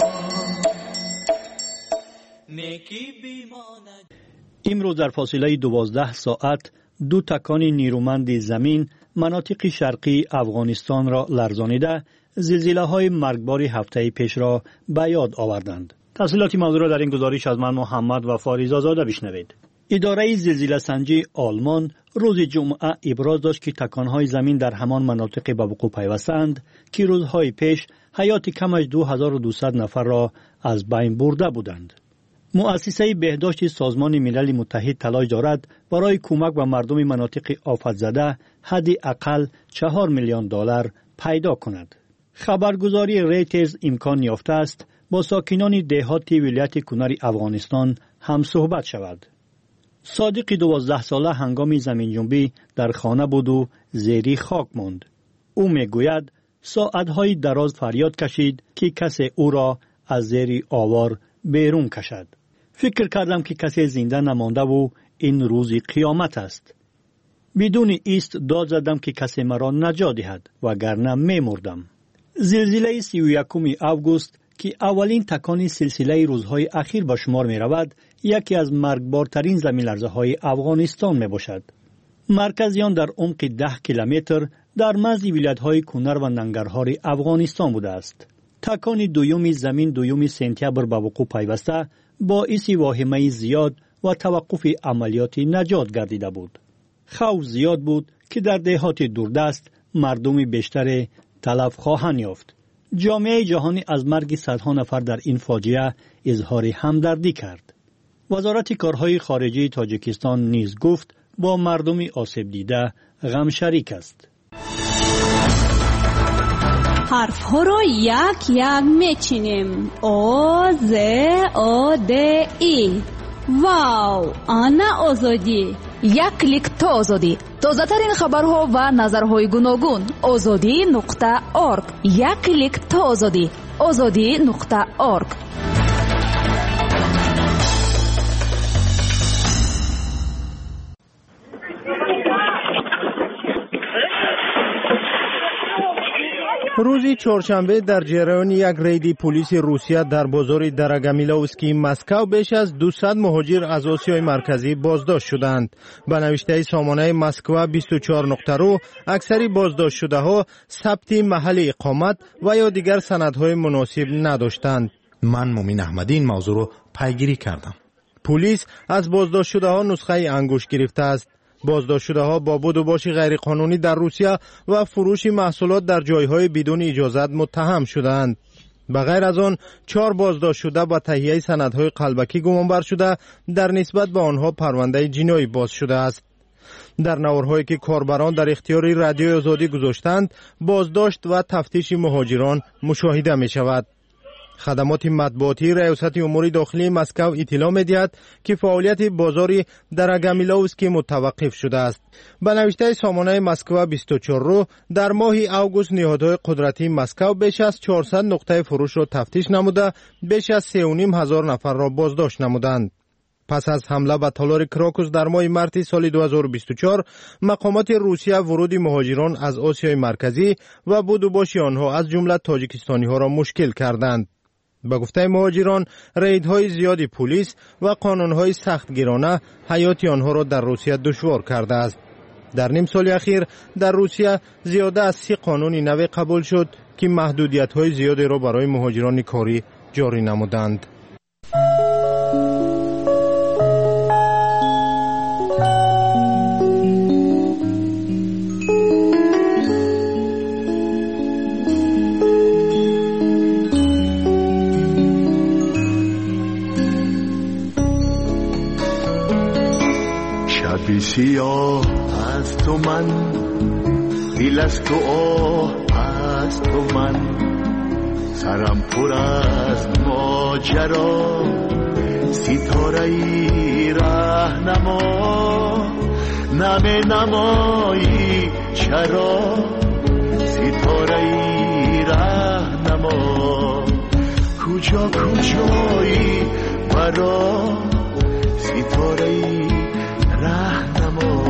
نیکی بیماند. امروز در فاصله دوازده ساعت دو تکان نیرومند زمین مناطق شرقی افغانستان را لرزانیده زلزله های مرگبار هفته پیش را به یاد آوردند. تفصیلات موضوع را در این گزارش از من محمد و فاریزا زاده بشنوید. اداره زلزله سنجی آلمان روز جمعه ابراز داشت که تکانهای زمین در همان مناطق به وقوع پیوستند که روزهای پیش حیات کمش دو هزار و دویست نفر را از بین برده بودند. مؤسسه بهداشت سازمان ملل متحد تلاش دارد برای کمک به مردم مناطق آفت زده حداقل چهار میلیون دلار پیدا کند. خبرگزاری ریترز امکان یافته است با ساکنان دهات ولایت کنر افغانستان هم صحبت شود. صادق دوازده ساله هنگام زمین جنبی در خانه بود و زیر خاک ماند. او میگوید ساعتهای دراز فریاد کشید که کسی او را از زیر آوار بیرون کشد. فکر کردم که کسی زنده نمانده و این روز قیامت است. بدون ایست داد زدم که کسی مرا نجات دهد وگرنه میمردم. زلزله سی و یکم آگوست که اولین تکان سلسله روزهای اخیر به شمار می رود یکی از مرگبارترین زمین لرزه های افغانستان می باشد. مرکز آن در عمق ده کیلومتر در مرز ولایت‌های کنر و ننگرهار افغانستان بوده است. تکان دوم زمین دوم سپتامبر به وقوع پیوسته باعث واهمه زیاد و توقف عملیات نجات گردیده بود. خوف زیاد بود که در دهات دوردست مردم بیشتر تلف خواهند یافت. جامعه جهانی از مرگ صدها نفر در این فاجعه اظهار همدردی کرد. وزارت کارهای خارجه تاجیکستان نیز گفت با مردم آسیب دیده غم شریک است. حرف ها را یک یک میچینیم. او ز او د ای. واو، آنا آزادی. یک کلیک تا آزادی. تازه ترین خبرها و نظرهای گوناگون. آزادی نقطه ارگ. یک کلیک تا آزادی. آزادی نقطه ارگ. روز چهارشنبه در جریان یک رید پلیس روسیه در بازار درگامیلوسکی مسکو بیش از دویست مهاجر از آسیای مرکزی بازداشت شدند. به نوشته سامانه مسکو بیست و چهار نقطه رو اکثری بازداشت شده ها ثبت محل اقامت و یا دیگر سندهای مناسب نداشتند. من مومین احمدی این موضوع رو پیگیری کردم. پلیس از بازداشت شده ها نسخه انگشت گرفته است. بازداشت شده ها با بود و باش غیرقانونی در روسیه و فروش محصولات در جایهای بدون اجازت متهم شدند. به غیر از آن چهار بازداشت شده با تهیه سندهای قلبکی گمانبر شده در نسبت به آنها پرونده جنایی باز شده است. در نوارهایی که کاربران در اختیار رادیوی آزادی گذاشتند بازداشت و تفتیش مهاجران مشاهده می شود. خدمات مطبوعاتی ریاست امور داخلی مسکو اطلاع می‌دهد که فعالیت بازاری در اگامیلووسکی متوقف شده است. به نوشته سامانه مسکو بیست و چهار رو در ماه اوگوست نهادهای قدرتی مسکو بیش از چهارصد نقطه فروش را تفتیش نموده بیش از سه و نیم هزار نفر را بازداشت نمودند. پس از حمله به تالار کراکوس در ماه مارس سال دو هزار و بیست و چهار مقامات روسیه ورود مهاجران از آسیای مرکزی و بودوباش آنها از جمله تاجیکستانی ها را مشکل کردند. به گفته مهاجران ریدهای زیادی پلیس و قانونهای سخت گیرانه حیات آنها را در روسیه دشوار کرده است. در نیم سال اخیر در روسیه زیاده از سی قانون نو قبول شد که محدودیت‌های زیادی را برای مهاجران کاری جاری نمودند. سیاه از تو من دل از تو آه از تو من سرم پر از ماجرا ستاره ای راهنما نم نمایی چرا ستاره ای راهنما کجا کجایی برا ستاره ای راهنما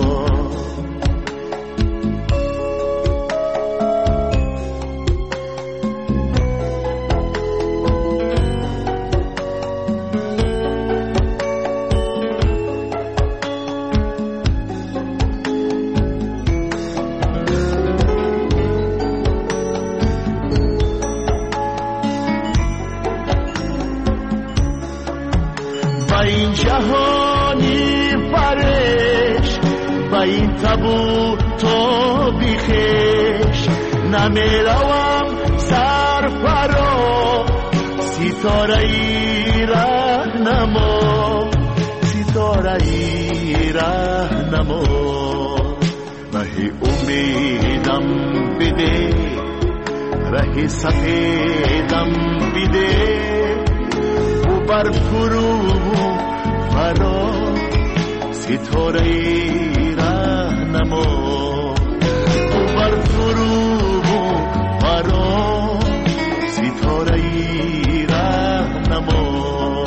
با این جهانی فرش با این تبو تو بیخش نمیروم سر فرا ستاره ای راهنما ستاره ای راهنما ره امیدم بده ره سفیدم بده و بر فرو فرا ستاره ای راهنما و بر فرو فرا ستاره ای راهنما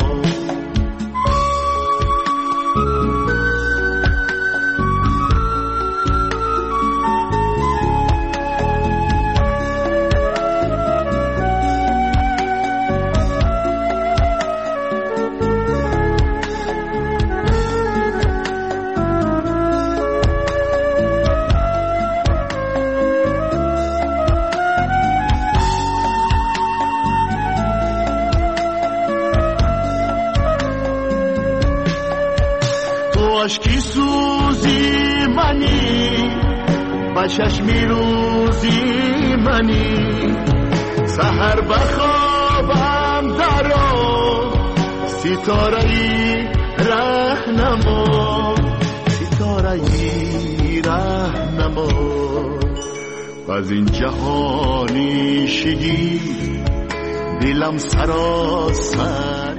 عشقی سوزی منی با چشمی روزی منی سحر بخوابم درو ستاره ای راهنما ستاره ای راهنما از این جهانی شگی دلم سراسر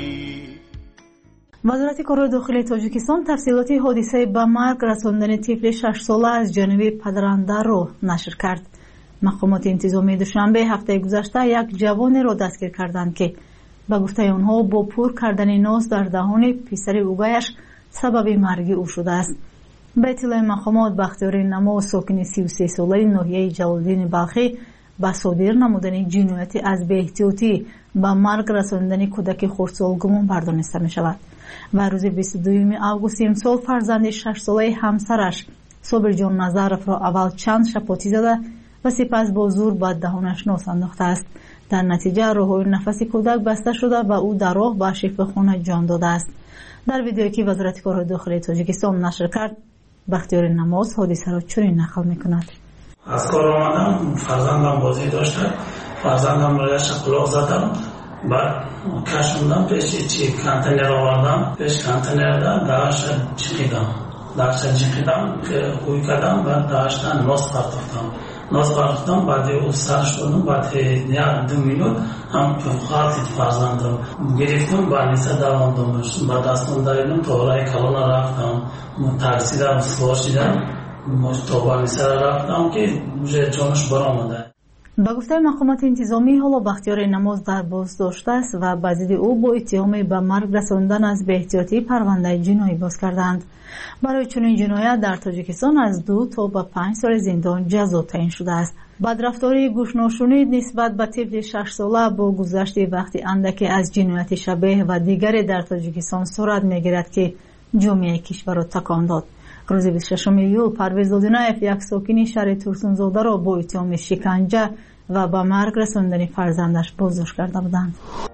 وزارت کار داخلی تاجیکستان تفصیلات حادثه به مرگ رساندن طفل شش ساله از جانب پدرنده را نشر کرد. مقامات انتظامی دوشنبه هفته گذشته یک جوان را دستگیر کردند که به گفته آنها با پر کردن ناز در دهان پسر اوگایش سبب مرگ او شده است. به اطلاع مقامات بختیار نما ساکن سی و سه ساله ناحیه جلال‌الدین بلخی با صادر نمودن جنایت از بی‌احتیاطی به مرگ رساندن کودک خردسال گمان بردانسته می شود. و روز بیست و دوم اوگوست امسال فرزند شش ساله همسرش صابر جان نظرف را اول چند شپاتی زده و سپس با زور به دهانش ناز انداخته است. در نتیجه راههای نفس کودک بسته شده و او در راه به شفاخانه جان داده است. در ویدیویی که وزارت کار داخلی تاجیکستان نشر کرد بختیار نماز حادثه را چنین نقل می‌کند. از کار آمدم فرزندم بازی داشته فرزندم رو شقلاق زدم، بعد کشوندم پیش چی کانتینر آوردم، پیش کانتینر دا داشت چقیدم داشت چقیدم که کوی کردم، بعد داشتن نوز پرتفتم نوز پرتفتم، بعد او سر شدم، بعد یک دو مینوت هم خالتید فرزندم گرفتم، بعد نیسه دواندم، بعد دستم داریدم تورای کلون رفتم، تاکسی دارم سواشیدم، توبه نیسه رفتم که جانش برآمده. با گفته مقامات انتظامی حالا بختیار نماز در بازداشت است و با ضد او با اتهام به مرگ رساندن از بی‌احتیاطی پرونده جنایی باز کردند. برای چنین جنایت در تاجیکستان از دو تا به پنج سال زندان جزا تعیین شده است. بدرفتاری گوش‌ناشنید نسبت به طفل شش ساله با گذشت وقتی اندکی از جنایت شبیه و دیگری در تاجیکستان صورت می‌گیرد که جامعه کشور را تکان داد. روز بیست و ششم ایول پرویز دادونایف یک ساکن شهر تورسونزاده را با اتهام شکنجه و به مرگ رساندن فرزندش بازداشت کرده بودند.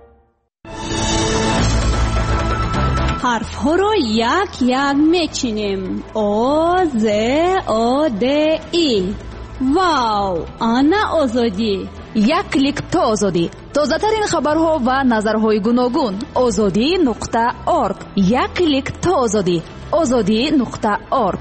حرف ها را یک یک میچینیم. او ز او د ای. واو، آنا آزادی. یک کلیک تا آزادی. تازه ترین خبرها و نظرهای گوناگون. آزادی نقطه اورگ. یک کلیک تا آزادی. آزادی نقطه اورگ.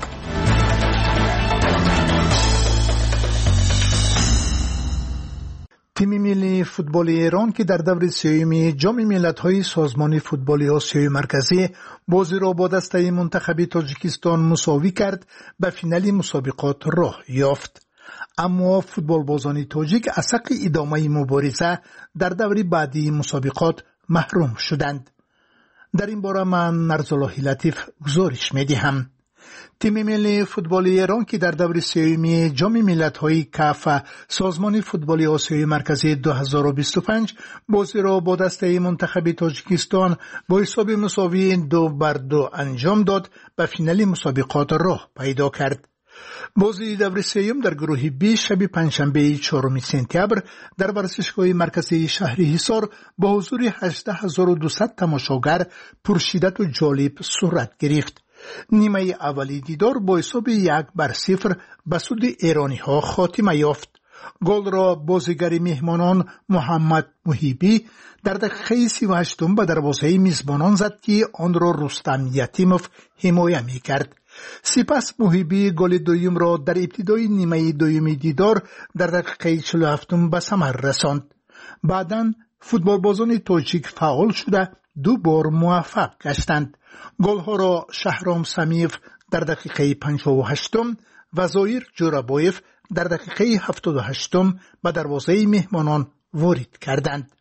تیم ملی فوتبال ایران که در دور سیوم جام ملت‌های سازمان فوتبال آسیای مرکزی بازی را با دسته منتخب تاجیکستان مساوی کرد، به فینال مسابقات راه یافت. اما فوتبال بازان تاجیک از حق ادامه مبارزه در دور بعدی مسابقات محروم شدند. در این باره من نرزالله لطیف گزارش می‌دهم. تیم ملی فوتبال ایران که در دور سیوم جام ملت‌های کاف سازمان فوتبال آسیای مرکزی دو هزار و بیست و پنج بازی را با دسته منتخب تاجیکستان با حساب مساوی دو بر دو انجام داد، به فینال مسابقات راه پیدا کرد. بازی دور سیوم در گروه بی شب پنجشنبه چهارم سپتامبر در ورزشگاه مرکزی شهر حصار با حضور هجده هزار و دویست تماشاگر پرشدت و جالب صورت گرفت. نیمه اولی دیدار با حساب یک بر صفر به سود ایرانی ها خاتمه یافت. گل را بازیگر مهمانان محمد محیبی در دقیقه سی و هشتم به دروازه میزبانان زد که آن را رستم یتیموف حمایت می کرد. سپس محیبی گل دویم را در ابتدای نیمه دوم دیدار در دقیقه چهل و هفتم به ثمر رساند. بعداً فوتبال بازان تاجیک فعال شده دو بار موفق گشتند. گل‌ها را شهرام سمیف در دقیقه پنجاه و هشتم و زایر جورابایف در دقیقه هفتاد و هشتم به دروازه مهمانان وارد کردند.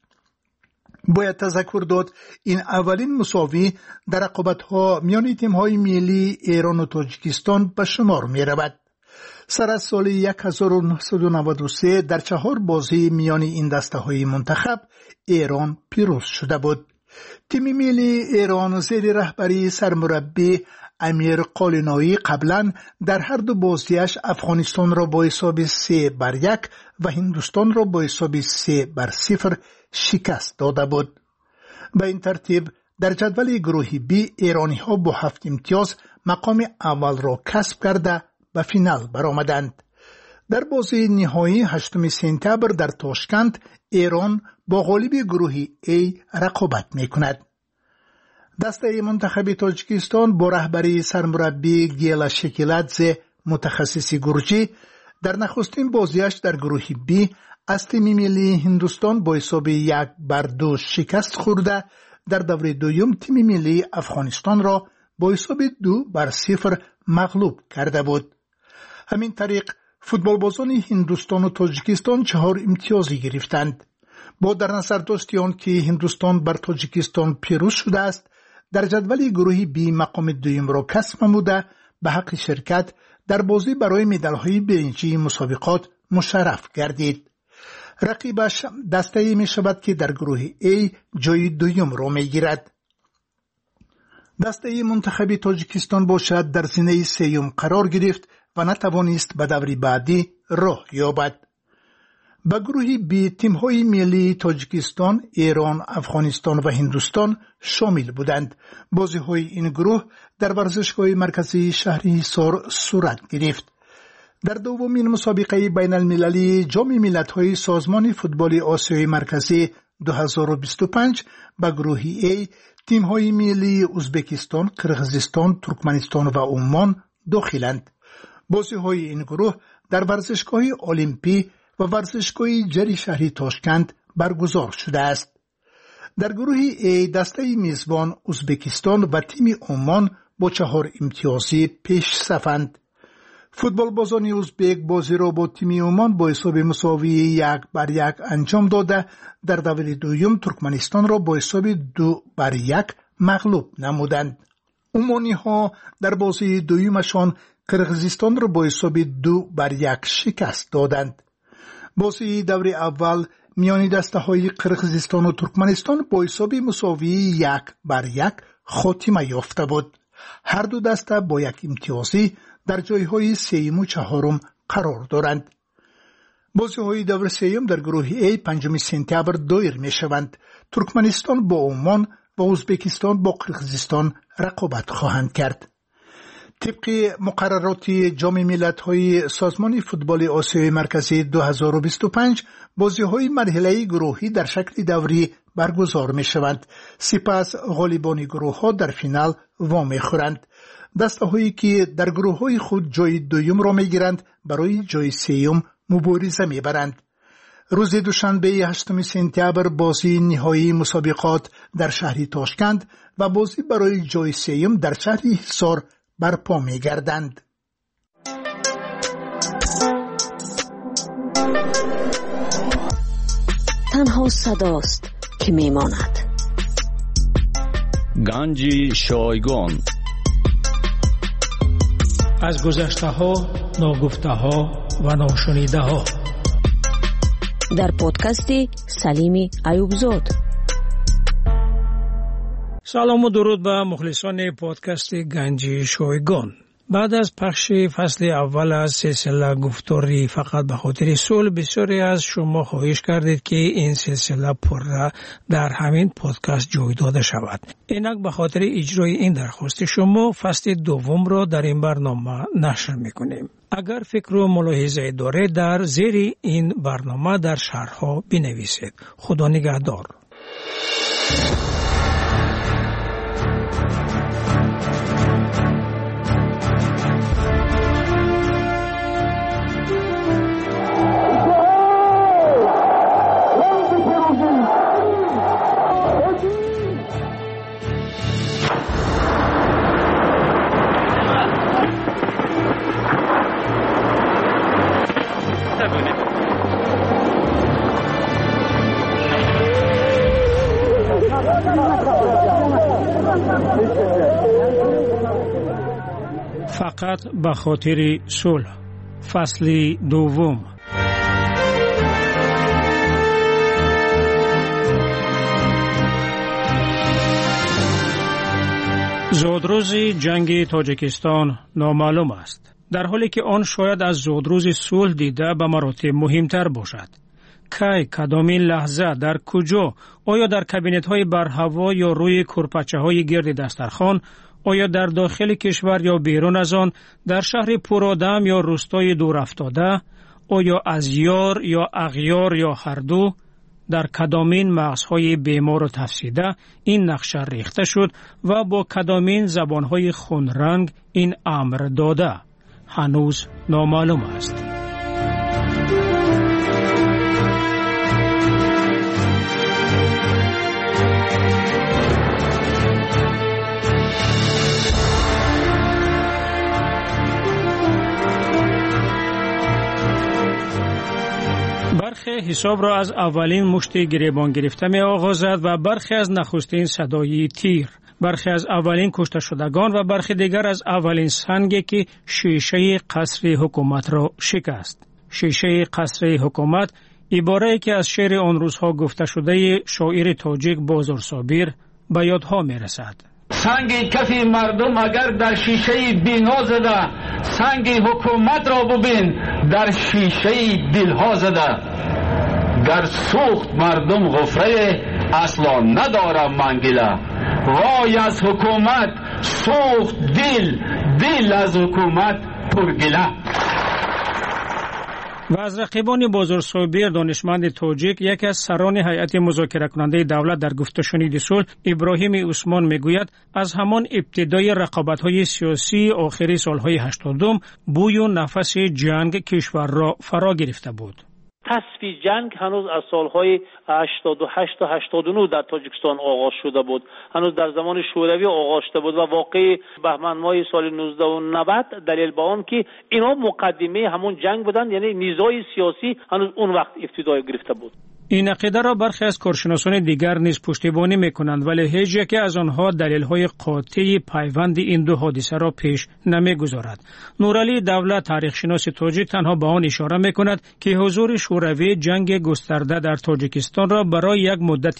باید تذکر داد این اولین مساوی در رقابت‌ها میان تیم‌های ملی ایران و تاجیکستان به شمار می‌رود. سر از سال هزار و نهصد و نود و سه در چهار بازی میان این دسته‌های منتخب ایران پیروز شده بود. تیم ملی ایران زیر رهبری سرمربی امیر قالینایی قبلا در هر دو بازیش افغانستان را با حساب سه بر یک و هندوستان را با حساب سه بر صفر شکست داده بود. به این ترتیب در جدول گروه بی ایرانی ها با هفت امتیاز مقام اول را کسب کرده به فینال برآمدند. در بازی نهایی هشتم سپتامبر در تاشکند ایران با غالب گروه A رقابت می‌کند. دسته منتخب تاجیکستان با رهبری سرمربی گیلا شکیلادزه متخصص گرجی در نخستین بازیش در گروه B از تیم ملی هندوستان با حساب یک بر دو شکست خورده، در دور دوم تیم ملی افغانستان را با حساب دو بر صفر مغلوب کرده بود. همین طریق فوتبال بازان هندوستان و تاجیکستان چهار امتیازی گرفتند. با در نظر داشت آن که هندوستان بر تاجیکستان پیروز شده است، در جدول گروه بی مقام دوم را کسب نموده به حق شرکت در بازی برای مدال‌های برنجی مسابقات مشرف گردید. رقیبش دسته می شود که در گروه A جای دوم را می گیرد. دسته منتخب تاجیکستان باشد در زینه سیوم قرار گرفت و نتوانست به دور بعدی راه یابد. به گروه بی تیم‌های ملی تاجیکستان، ایران، افغانستان و هندوستان شامل بودند. بازی‌های این گروه در ورزشگاه مرکزی شهر حصار صورت گرفت. در دومین مسابقه بین المللی جام ملت‌های سازمان فوتبال آسیای مرکزی دو هزار و بیست و پنج به گروه A تیم‌های ملی ازبکستان، قرقیزستان، ترکمنستان و عمان داخلند. بازی‌های این گروه در ورزشگاه المپی و ورزشگاه جری شهری تاشکند برگزار شده است. در گروه A دسته میزبان ازبکستان و تیم عمان با چهار امتیازی پیش صفند. فوتبال بازان ازبک بازی را با تیم عمان با حساب مساوی یک بر یک انجام داده در دور دوم ترکمنستان را با حساب دو بر یک مغلوب نمودند. عمانی ها در بازی دومشان قرقیزستان را با حساب دو بر یک شکست دادند. بازی دور اول میان دسته های قرقیزستان و ترکمنستان با حساب مساوی یک بر یک خاتمه یافته بود. هر دو دسته با یک امتیازی در جایهای سوم و چهارم قرار دارند. بازی‌های دور سوم در گروه A پنجم سپتامبر دایر می‌شوند. ترکمنستان با عمان و ازبکستان با قرقیزستان رقابت خواهند کرد. طبق مقررات جام ملت‌های سازمان فوتبال آسیای مرکزی دو هزار و بیست و پنج بازی‌های مرحله گروهی در شکل دوری برگزار می‌شوند. سپس غالبان گروه‌ها در فینال وام می‌خورند. دسته هایی که در گروه های خود جای دوم را می گیرند برای جای سوم مبارزه می برند. روز دوشنبه هشتم سپتامبر بازی نهایی مسابقات در شهر تاشکند و بازی برای جای سوم در شهر حصار برپا می گردند. تنها صداست که می ماند. گنج شایگان از گذشته ها، ناگفته ها و ناشنیده ها در پادکست سلیم ایوبزاد. سلام و درود به مخلصان پادکست گنج شایگان. بعد از پخش فصل اول از سلسله گفتاری فقط به خاطر صلح، بسیاری از شما خواهش کردید که این سلسله پر در همین پادکست جای داده شود. اینک به خاطر اجرای این درخواست شما فصل دوم را در این برنامه نشر میکنیم. اگر فکر و ملاحظه داره در زیر این برنامه در شرح‌ها بنویسید. خدا نگهدار. فقط به خاطر صلح، فصل دوم. زودروز جنگ تاجیکستان نامعلوم است، در حالی که آن شاید از زودروز صلح دیده به مراتب مهمتر باشد. کی، کدامین لحظه، در کجا؟ آیا در کابینت های بر هوا یا روی کرپچه های گرد دسترخوان؟ آیا در داخل کشور یا بیرون از آن، در شهر پرآدم یا روستای دور افتاده؟ آیا از یار یا اغیار یا هر دو؟ در کدامین مغزهای بیمار و تفسیده این نقشه ریخته شد و با کدامین زبانهای خونرنگ این امر داده؟ هنوز نامعلوم است. برخی حساب را از اولین مشت گریبان گرفته می آغازد و برخی از نخستین صدای تیر، برخی از اولین کشته شدگان و برخی دیگر از اولین سنگی که شیشه قصر حکومت را شکست. شیشه قصر حکومت عباره‌ای که از شعر آن روزها گفته شده شاعر تاجیک بازار صابر به یادها می رسد. سنگ کف مردم اگر در شیشه بینا زده، سنگ حکومت را ببین در شیشه دلها زده. در سوخت مردم غفره اصلا نداره منگله. وای از حکومت سوخت دل، دل از حکومت پرگله. و از رقیبان بازرسابی دانشمند تاجیک یکی از سران هیئت مذاکره کننده دولت در گفت و شنید صلح ابراهیم عثمان میگوید از همان ابتدای رقابت‌های سیاسی آخر سال‌های هشتادم بوی و نفس جنگ کشور را فرا گرفته بود. تصفیه جنگ هنوز از سالهای هشتاد و هشت تا هشتاد و نه در تاجیکستان آغاز شده بود. هنوز در زمان شوروی آغاز شده بود و واقع بهمن ماه سال نوزده و نود دلیل به آن که اینا مقدمه همون جنگ بودند، یعنی نیزای سیاسی هنوز اون وقت ابتدای گرفته بود. این عقیده را برخی از کارشناسان دیگر نیز پشتیبانی میکنند، ولی هیچ یک از آنها دلیل‌های قاطع پیوند این دو حادثه را پیش نمیگذارد. نورعلی دولت تاریخ‌شناس تاجیک تنها به آن اشاره میکند که حضور شوروی جنگ گسترده در تاجیکستان را برای یک مدت